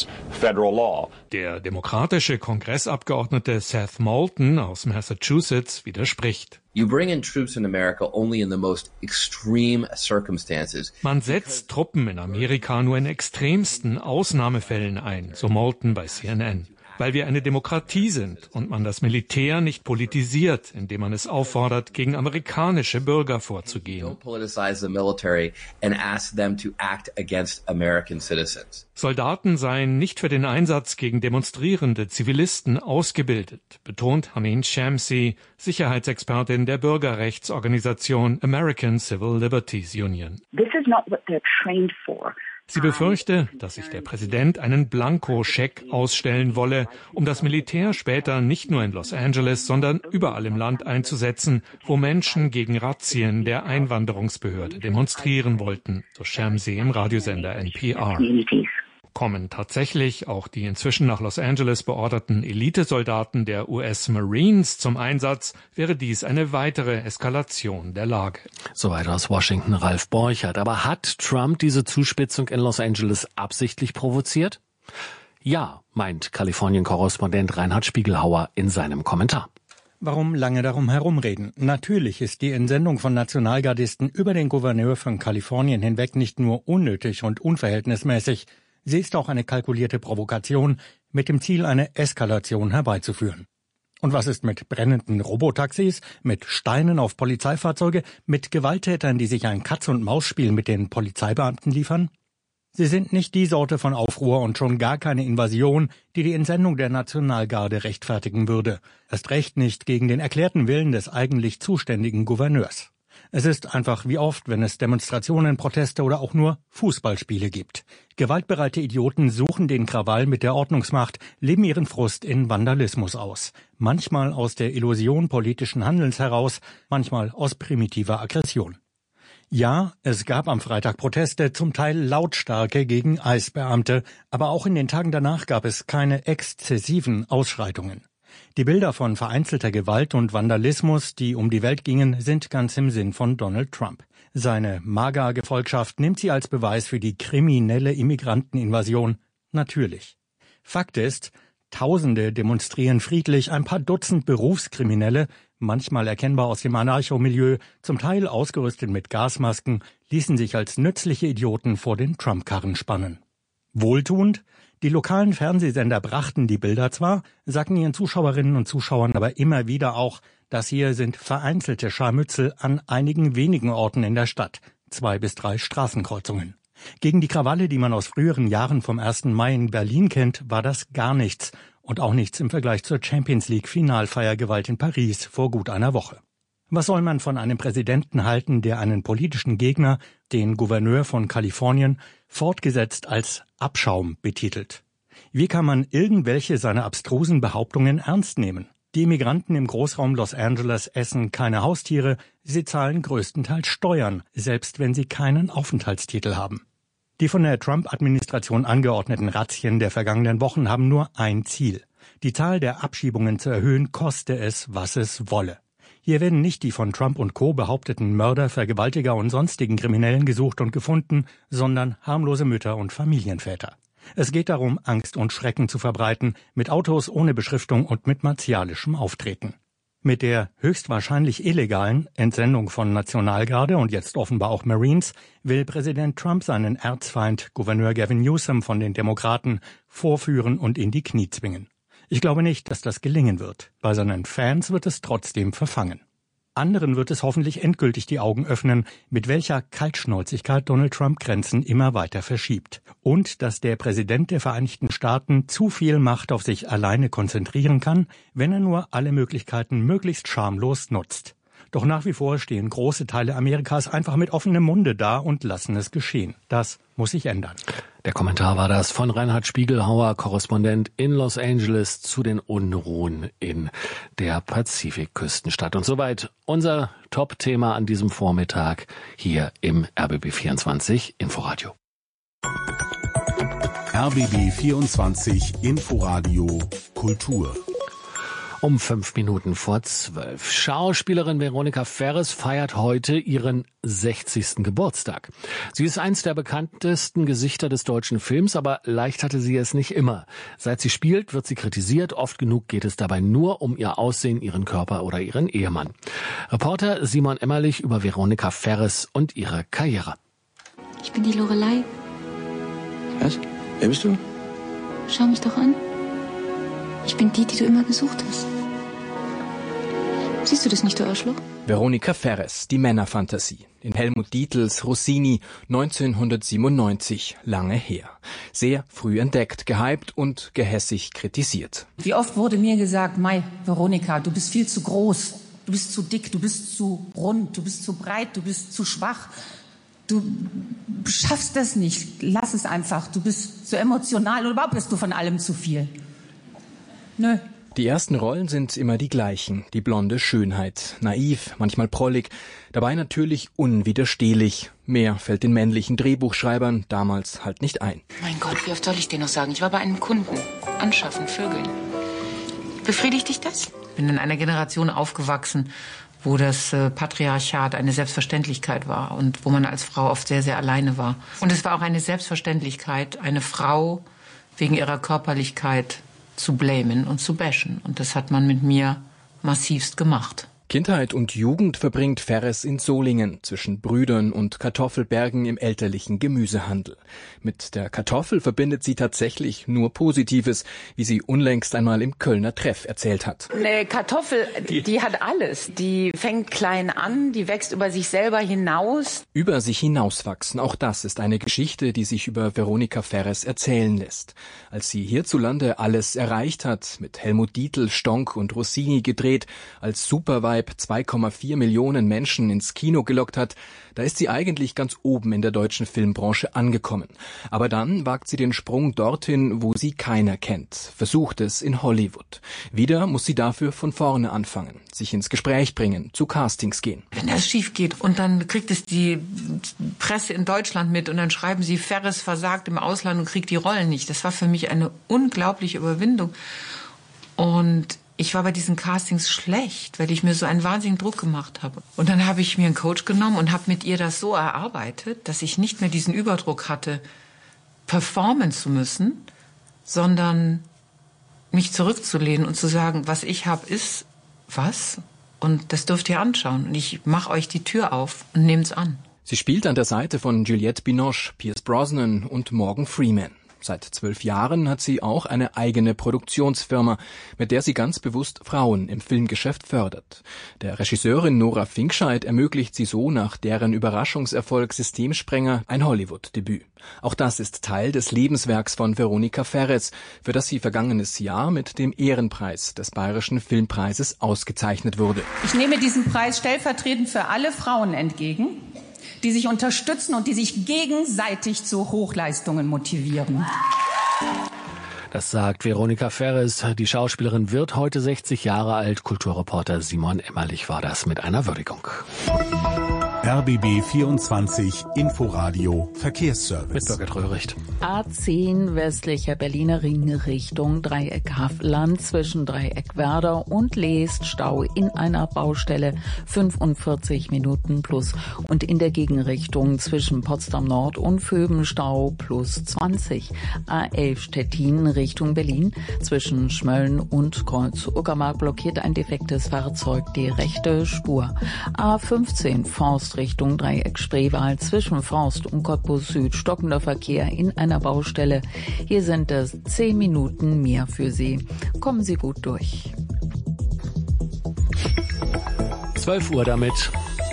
Der demokratische Kongressabgeordnete Seth Moulton aus Massachusetts widerspricht. You bring in troops in America only in the most extreme circumstances. Man setzt Truppen in Amerika nur in extremsten Ausnahmefällen ein, so Moulton bei C N N. Weil wir eine Demokratie sind und man das Militär nicht politisiert, indem man es auffordert, gegen amerikanische Bürger vorzugehen. Don't politicize the military and ask them to act against American citizens. Soldaten seien nicht für den Einsatz gegen demonstrierende Zivilisten ausgebildet, betont Hameen Shamsi, Sicherheitsexpertin der Bürgerrechtsorganisation American Civil Liberties Union. This is not what they're trained for. Sie befürchte, dass sich der Präsident einen Blankoscheck ausstellen wolle, um das Militär später nicht nur in Los Angeles, sondern überall im Land einzusetzen, wo Menschen gegen Razzien der Einwanderungsbehörde demonstrieren wollten, so Shamsi im Radiosender N P R. Kommen tatsächlich auch die inzwischen nach Los Angeles beorderten Elitesoldaten der U S Marines zum Einsatz, wäre dies eine weitere Eskalation der Lage. Soweit aus Washington Ralf Borchert. Aber hat Trump diese Zuspitzung in Los Angeles absichtlich provoziert? Ja, meint Kalifornien-Korrespondent Reinhard Spiegelhauer in seinem Kommentar. Warum lange darum herumreden? Natürlich ist die Entsendung von Nationalgardisten über den Gouverneur von Kalifornien hinweg nicht nur unnötig und unverhältnismäßig, sie ist auch eine kalkulierte Provokation mit dem Ziel, eine Eskalation herbeizuführen. Und was ist mit brennenden Robotaxis, mit Steinen auf Polizeifahrzeuge, mit Gewalttätern, die sich ein Katz-und-Maus-Spiel mit den Polizeibeamten liefern? Sie sind nicht die Sorte von Aufruhr und schon gar keine Invasion, die die Entsendung der Nationalgarde rechtfertigen würde. Erst recht nicht gegen den erklärten Willen des eigentlich zuständigen Gouverneurs. Es ist einfach wie oft, wenn es Demonstrationen, Proteste oder auch nur Fußballspiele gibt. Gewaltbereite Idioten suchen den Krawall mit der Ordnungsmacht, leben ihren Frust in Vandalismus aus. Manchmal aus der Illusion politischen Handelns heraus, manchmal aus primitiver Aggression. Ja, es gab am Freitag Proteste, zum Teil lautstarke gegen I C E-Beamte, aber auch in den Tagen danach gab es keine exzessiven Ausschreitungen. Die Bilder von vereinzelter Gewalt und Vandalismus, die um die Welt gingen, sind ganz im Sinn von Donald Trump. Seine MAGA-Gefolgschaft nimmt sie als Beweis für die kriminelle Immigranteninvasion. Natürlich. Fakt ist, Tausende demonstrieren friedlich, ein paar Dutzend Berufskriminelle, manchmal erkennbar aus dem Anarcho-Milieu, zum Teil ausgerüstet mit Gasmasken, ließen sich als nützliche Idioten vor den Trump-Karren spannen. Wohltuend? Die lokalen Fernsehsender brachten die Bilder zwar, sagten ihren Zuschauerinnen und Zuschauern aber immer wieder auch, das hier sind vereinzelte Scharmützel an einigen wenigen Orten in der Stadt, zwei bis drei Straßenkreuzungen. Gegen die Krawalle, die man aus früheren Jahren vom ersten Mai in Berlin kennt, war das gar nichts und auch nichts im Vergleich zur Champions League Finalfeiergewalt in Paris vor gut einer Woche. Was soll man von einem Präsidenten halten, der einen politischen Gegner, den Gouverneur von Kalifornien, fortgesetzt als Abschaum betitelt? Wie kann man irgendwelche seiner abstrusen Behauptungen ernst nehmen? Die Immigranten im Großraum Los Angeles essen keine Haustiere, sie zahlen größtenteils Steuern, selbst wenn sie keinen Aufenthaltstitel haben. Die von der Trump-Administration angeordneten Razzien der vergangenen Wochen haben nur ein Ziel: die Zahl der Abschiebungen zu erhöhen, koste es, was es wolle. Hier werden nicht die von Trump und Co. behaupteten Mörder, Vergewaltiger und sonstigen Kriminellen gesucht und gefunden, sondern harmlose Mütter und Familienväter. Es geht darum, Angst und Schrecken zu verbreiten, mit Autos ohne Beschriftung und mit martialischem Auftreten. Mit der höchstwahrscheinlich illegalen Entsendung von Nationalgarde und jetzt offenbar auch Marines will Präsident Trump seinen Erzfeind Gouverneur Gavin Newsom von den Demokraten vorführen und in die Knie zwingen. Ich glaube nicht, dass das gelingen wird. Bei seinen Fans wird es trotzdem verfangen. Anderen wird es hoffentlich endgültig die Augen öffnen, mit welcher Kaltschnäuzigkeit Donald Trump Grenzen immer weiter verschiebt. Und dass der Präsident der Vereinigten Staaten zu viel Macht auf sich alleine konzentrieren kann, wenn er nur alle Möglichkeiten möglichst schamlos nutzt. Doch nach wie vor stehen große Teile Amerikas einfach mit offenem Munde da und lassen es geschehen. Das muss sich ändern. Der Kommentar war das von Reinhard Spiegelhauer, Korrespondent in Los Angeles zu den Unruhen in der Pazifikküstenstadt. Und soweit unser Top-Thema an diesem Vormittag hier im R B B vierundzwanzig Inforadio. R B B vierundzwanzig Inforadio Kultur. Um fünf Minuten vor zwölf. Schauspielerin Veronika Ferres feiert heute ihren sechzigsten Geburtstag. Sie ist eins der bekanntesten Gesichter des deutschen Films, aber leicht hatte sie es nicht immer. Seit sie spielt, wird sie kritisiert. Oft genug geht es dabei nur um ihr Aussehen, ihren Körper oder ihren Ehemann. Reporter Simon Emmerlich über Veronika Ferres und ihre Karriere. Ich bin die Lorelei. Was? Wer bist du? Schau mich doch an. Ich bin die, die du immer gesucht hast. Siehst du das nicht, du Arschloch? Veronika Ferres, die Männerfantasie. In Helmut Dietls Rossini neunzehnhundertsiebenundneunzig, lange her. Sehr früh entdeckt, gehypt und gehässig kritisiert. Wie oft wurde mir gesagt, Mai, Veronika, du bist viel zu groß, du bist zu dick, du bist zu rund, du bist zu breit, du bist zu schwach. Du schaffst das nicht, lass es einfach, du bist zu emotional und überhaupt bist du von allem zu viel. Nö. Die ersten Rollen sind immer die gleichen. Die blonde Schönheit. Naiv, manchmal prollig. Dabei natürlich unwiderstehlich. Mehr fällt den männlichen Drehbuchschreibern damals halt nicht ein. Mein Gott, wie oft soll ich dir noch sagen? Ich war bei einem Kunden. Anschaffen, Vögeln. Befriedigt dich das? Ich bin in einer Generation aufgewachsen, wo das äh, Patriarchat eine Selbstverständlichkeit war und wo man als Frau oft sehr, sehr alleine war. Und es war auch eine Selbstverständlichkeit, eine Frau wegen ihrer Körperlichkeit zu blamen und zu bashen. Und das hat man mit mir massivst gemacht. Kindheit und Jugend verbringt Ferres in Solingen, zwischen Brüdern und Kartoffelbergen im elterlichen Gemüsehandel. Mit der Kartoffel verbindet sie tatsächlich nur Positives, wie sie unlängst einmal im Kölner Treff erzählt hat. Eine Kartoffel, die, die hat alles. Die fängt klein an, die wächst über sich selber hinaus. Über sich hinauswachsen, auch das ist eine Geschichte, die sich über Veronika Ferres erzählen lässt. Als sie hierzulande alles erreicht hat, mit Helmut Dietl, Stonk und Rossini gedreht, als Superweib zwei Komma vier Millionen Menschen ins Kino gelockt hat, da ist sie eigentlich ganz oben in der deutschen Filmbranche angekommen. Aber dann wagt sie den Sprung dorthin, wo sie keiner kennt, versucht es in Hollywood. Wieder muss sie dafür von vorne anfangen, sich ins Gespräch bringen, zu Castings gehen. Wenn das schief geht und dann kriegt es die Presse in Deutschland mit und dann schreiben sie, Ferres versagt im Ausland und kriegt die Rollen nicht. Das war für mich eine unglaubliche Überwindung. Und ich war bei diesen Castings schlecht, weil ich mir so einen wahnsinnigen Druck gemacht habe. Und dann habe ich mir einen Coach genommen und habe mit ihr das so erarbeitet, dass ich nicht mehr diesen Überdruck hatte, performen zu müssen, sondern mich zurückzulehnen und zu sagen, was ich habe, ist was und das dürft ihr anschauen. Und ich mache euch die Tür auf und nehmt's an. Sie spielt an der Seite von Juliette Binoche, Pierce Brosnan und Morgan Freeman. Seit zwölf Jahren hat sie auch eine eigene Produktionsfirma, mit der sie ganz bewusst Frauen im Filmgeschäft fördert. Der Regisseurin Nora Finkscheid ermöglicht sie so nach deren Überraschungserfolg Systemsprenger ein Hollywood-Debüt. Auch das ist Teil des Lebenswerks von Veronika Ferres, für das sie vergangenes Jahr mit dem Ehrenpreis des Bayerischen Filmpreises ausgezeichnet wurde. Ich nehme diesen Preis stellvertretend für alle Frauen entgegen, die sich unterstützen und die sich gegenseitig zu Hochleistungen motivieren. Das sagt Veronika Ferres. Die Schauspielerin wird heute sechzig Jahre alt. Kulturreporter Simon Emmerlich war das mit einer Würdigung. R B B vierundzwanzig Inforadio Verkehrsservice. Mit Birgit Röhricht. A zehn westlicher Berliner Ring Richtung Dreieck Havelland zwischen Dreieck Werder und Leest Stau in einer Baustelle fünfundvierzig Minuten plus und in der Gegenrichtung zwischen Potsdam Nord und Vöben Stau plus zwanzig. A elf Stettin Richtung Berlin zwischen Schmölln und Kreuz Uckermark blockiert ein defektes Fahrzeug die rechte Spur. A fünfzehn Forst Richtung Dreieck Spreewald zwischen Forst und Cottbus Süd stockender Verkehr in einer Baustelle. Hier sind es zehn Minuten mehr für Sie. Kommen Sie gut durch. zwölf Uhr damit.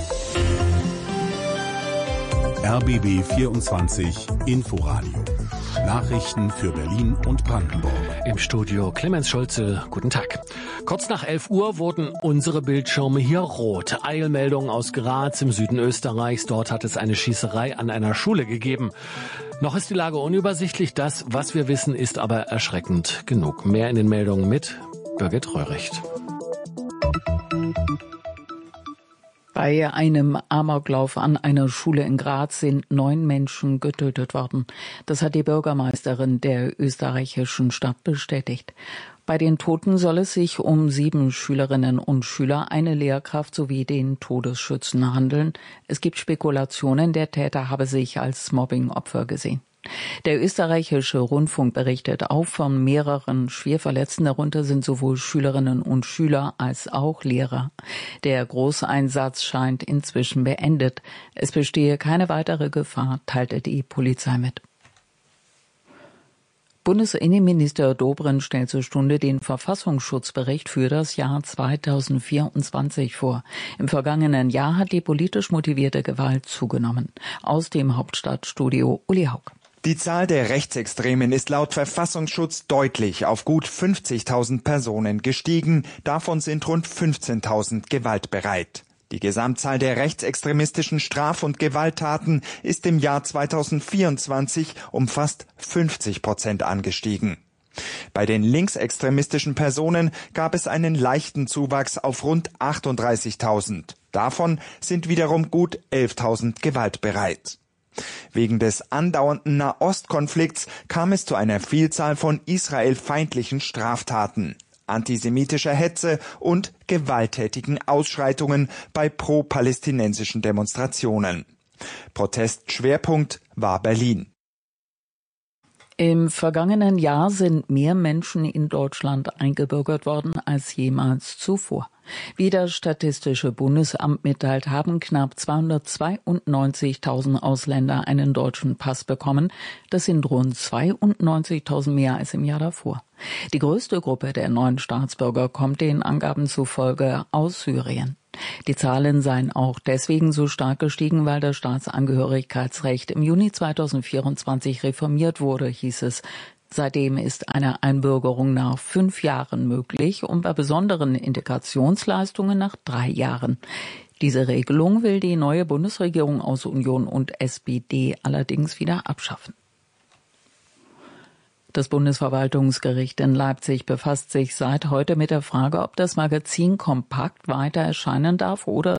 R B B vierundzwanzig Inforadio. Nachrichten für Berlin und Brandenburg. Im Studio Clemens Schulze, guten Tag. Kurz nach elf Uhr wurden unsere Bildschirme hier rot. Eilmeldungen aus Graz im Süden Österreichs. Dort hat es eine Schießerei an einer Schule gegeben. Noch ist die Lage unübersichtlich. Das, was wir wissen, ist aber erschreckend genug. Mehr in den Meldungen mit Birgit Röhricht. Bei einem Amoklauf an einer Schule in Graz sind neun Menschen getötet worden. Das hat die Bürgermeisterin der österreichischen Stadt bestätigt. Bei den Toten soll es sich um sieben Schülerinnen und Schüler, eine Lehrkraft sowie den Todesschützen handeln. Es gibt Spekulationen, der Täter habe sich als Mobbingopfer gesehen. Der österreichische Rundfunk berichtet auch von mehreren Schwerverletzten. Darunter sind sowohl Schülerinnen und Schüler als auch Lehrer. Der Großeinsatz scheint inzwischen beendet. Es bestehe keine weitere Gefahr, teilte die Polizei mit. Bundesinnenminister Dobrindt stellt zur Stunde den Verfassungsschutzbericht für das Jahr zweitausendvierundzwanzig vor. Im vergangenen Jahr hat die politisch motivierte Gewalt zugenommen. Aus dem Hauptstadtstudio Uli Haug. Die Zahl der Rechtsextremen ist laut Verfassungsschutz deutlich auf gut fünfzigtausend Personen gestiegen. Davon sind rund fünfzehntausend gewaltbereit. Die Gesamtzahl der rechtsextremistischen Straf- und Gewalttaten ist im Jahr zweitausendvierundzwanzig um fast fünfzig Prozent angestiegen. Bei den linksextremistischen Personen gab es einen leichten Zuwachs auf rund achtunddreißigtausend. Davon sind wiederum gut elftausend gewaltbereit. Wegen des andauernden Nahostkonflikts kam es zu einer Vielzahl von israelfeindlichen Straftaten, antisemitischer Hetze und gewalttätigen Ausschreitungen bei pro-palästinensischen Demonstrationen. Protestschwerpunkt war Berlin. Im vergangenen Jahr sind mehr Menschen in Deutschland eingebürgert worden als jemals zuvor. Wie das Statistische Bundesamt mitteilt, haben knapp zweihundertzweiundneunzigtausend Ausländer einen deutschen Pass bekommen. Das sind rund zweiundneunzigtausend mehr als im Jahr davor. Die größte Gruppe der neuen Staatsbürger kommt den Angaben zufolge aus Syrien. Die Zahlen seien auch deswegen so stark gestiegen, weil das Staatsangehörigkeitsrecht im Juni zweitausendvierundzwanzig reformiert wurde, hieß es. Seitdem ist eine Einbürgerung nach fünf Jahren möglich und bei besonderen Integrationsleistungen nach drei Jahren. Diese Regelung will die neue Bundesregierung aus Union und S P D allerdings wieder abschaffen. Das Bundesverwaltungsgericht in Leipzig befasst sich seit heute mit der Frage, ob das Magazin Kompakt weiter erscheinen darf oder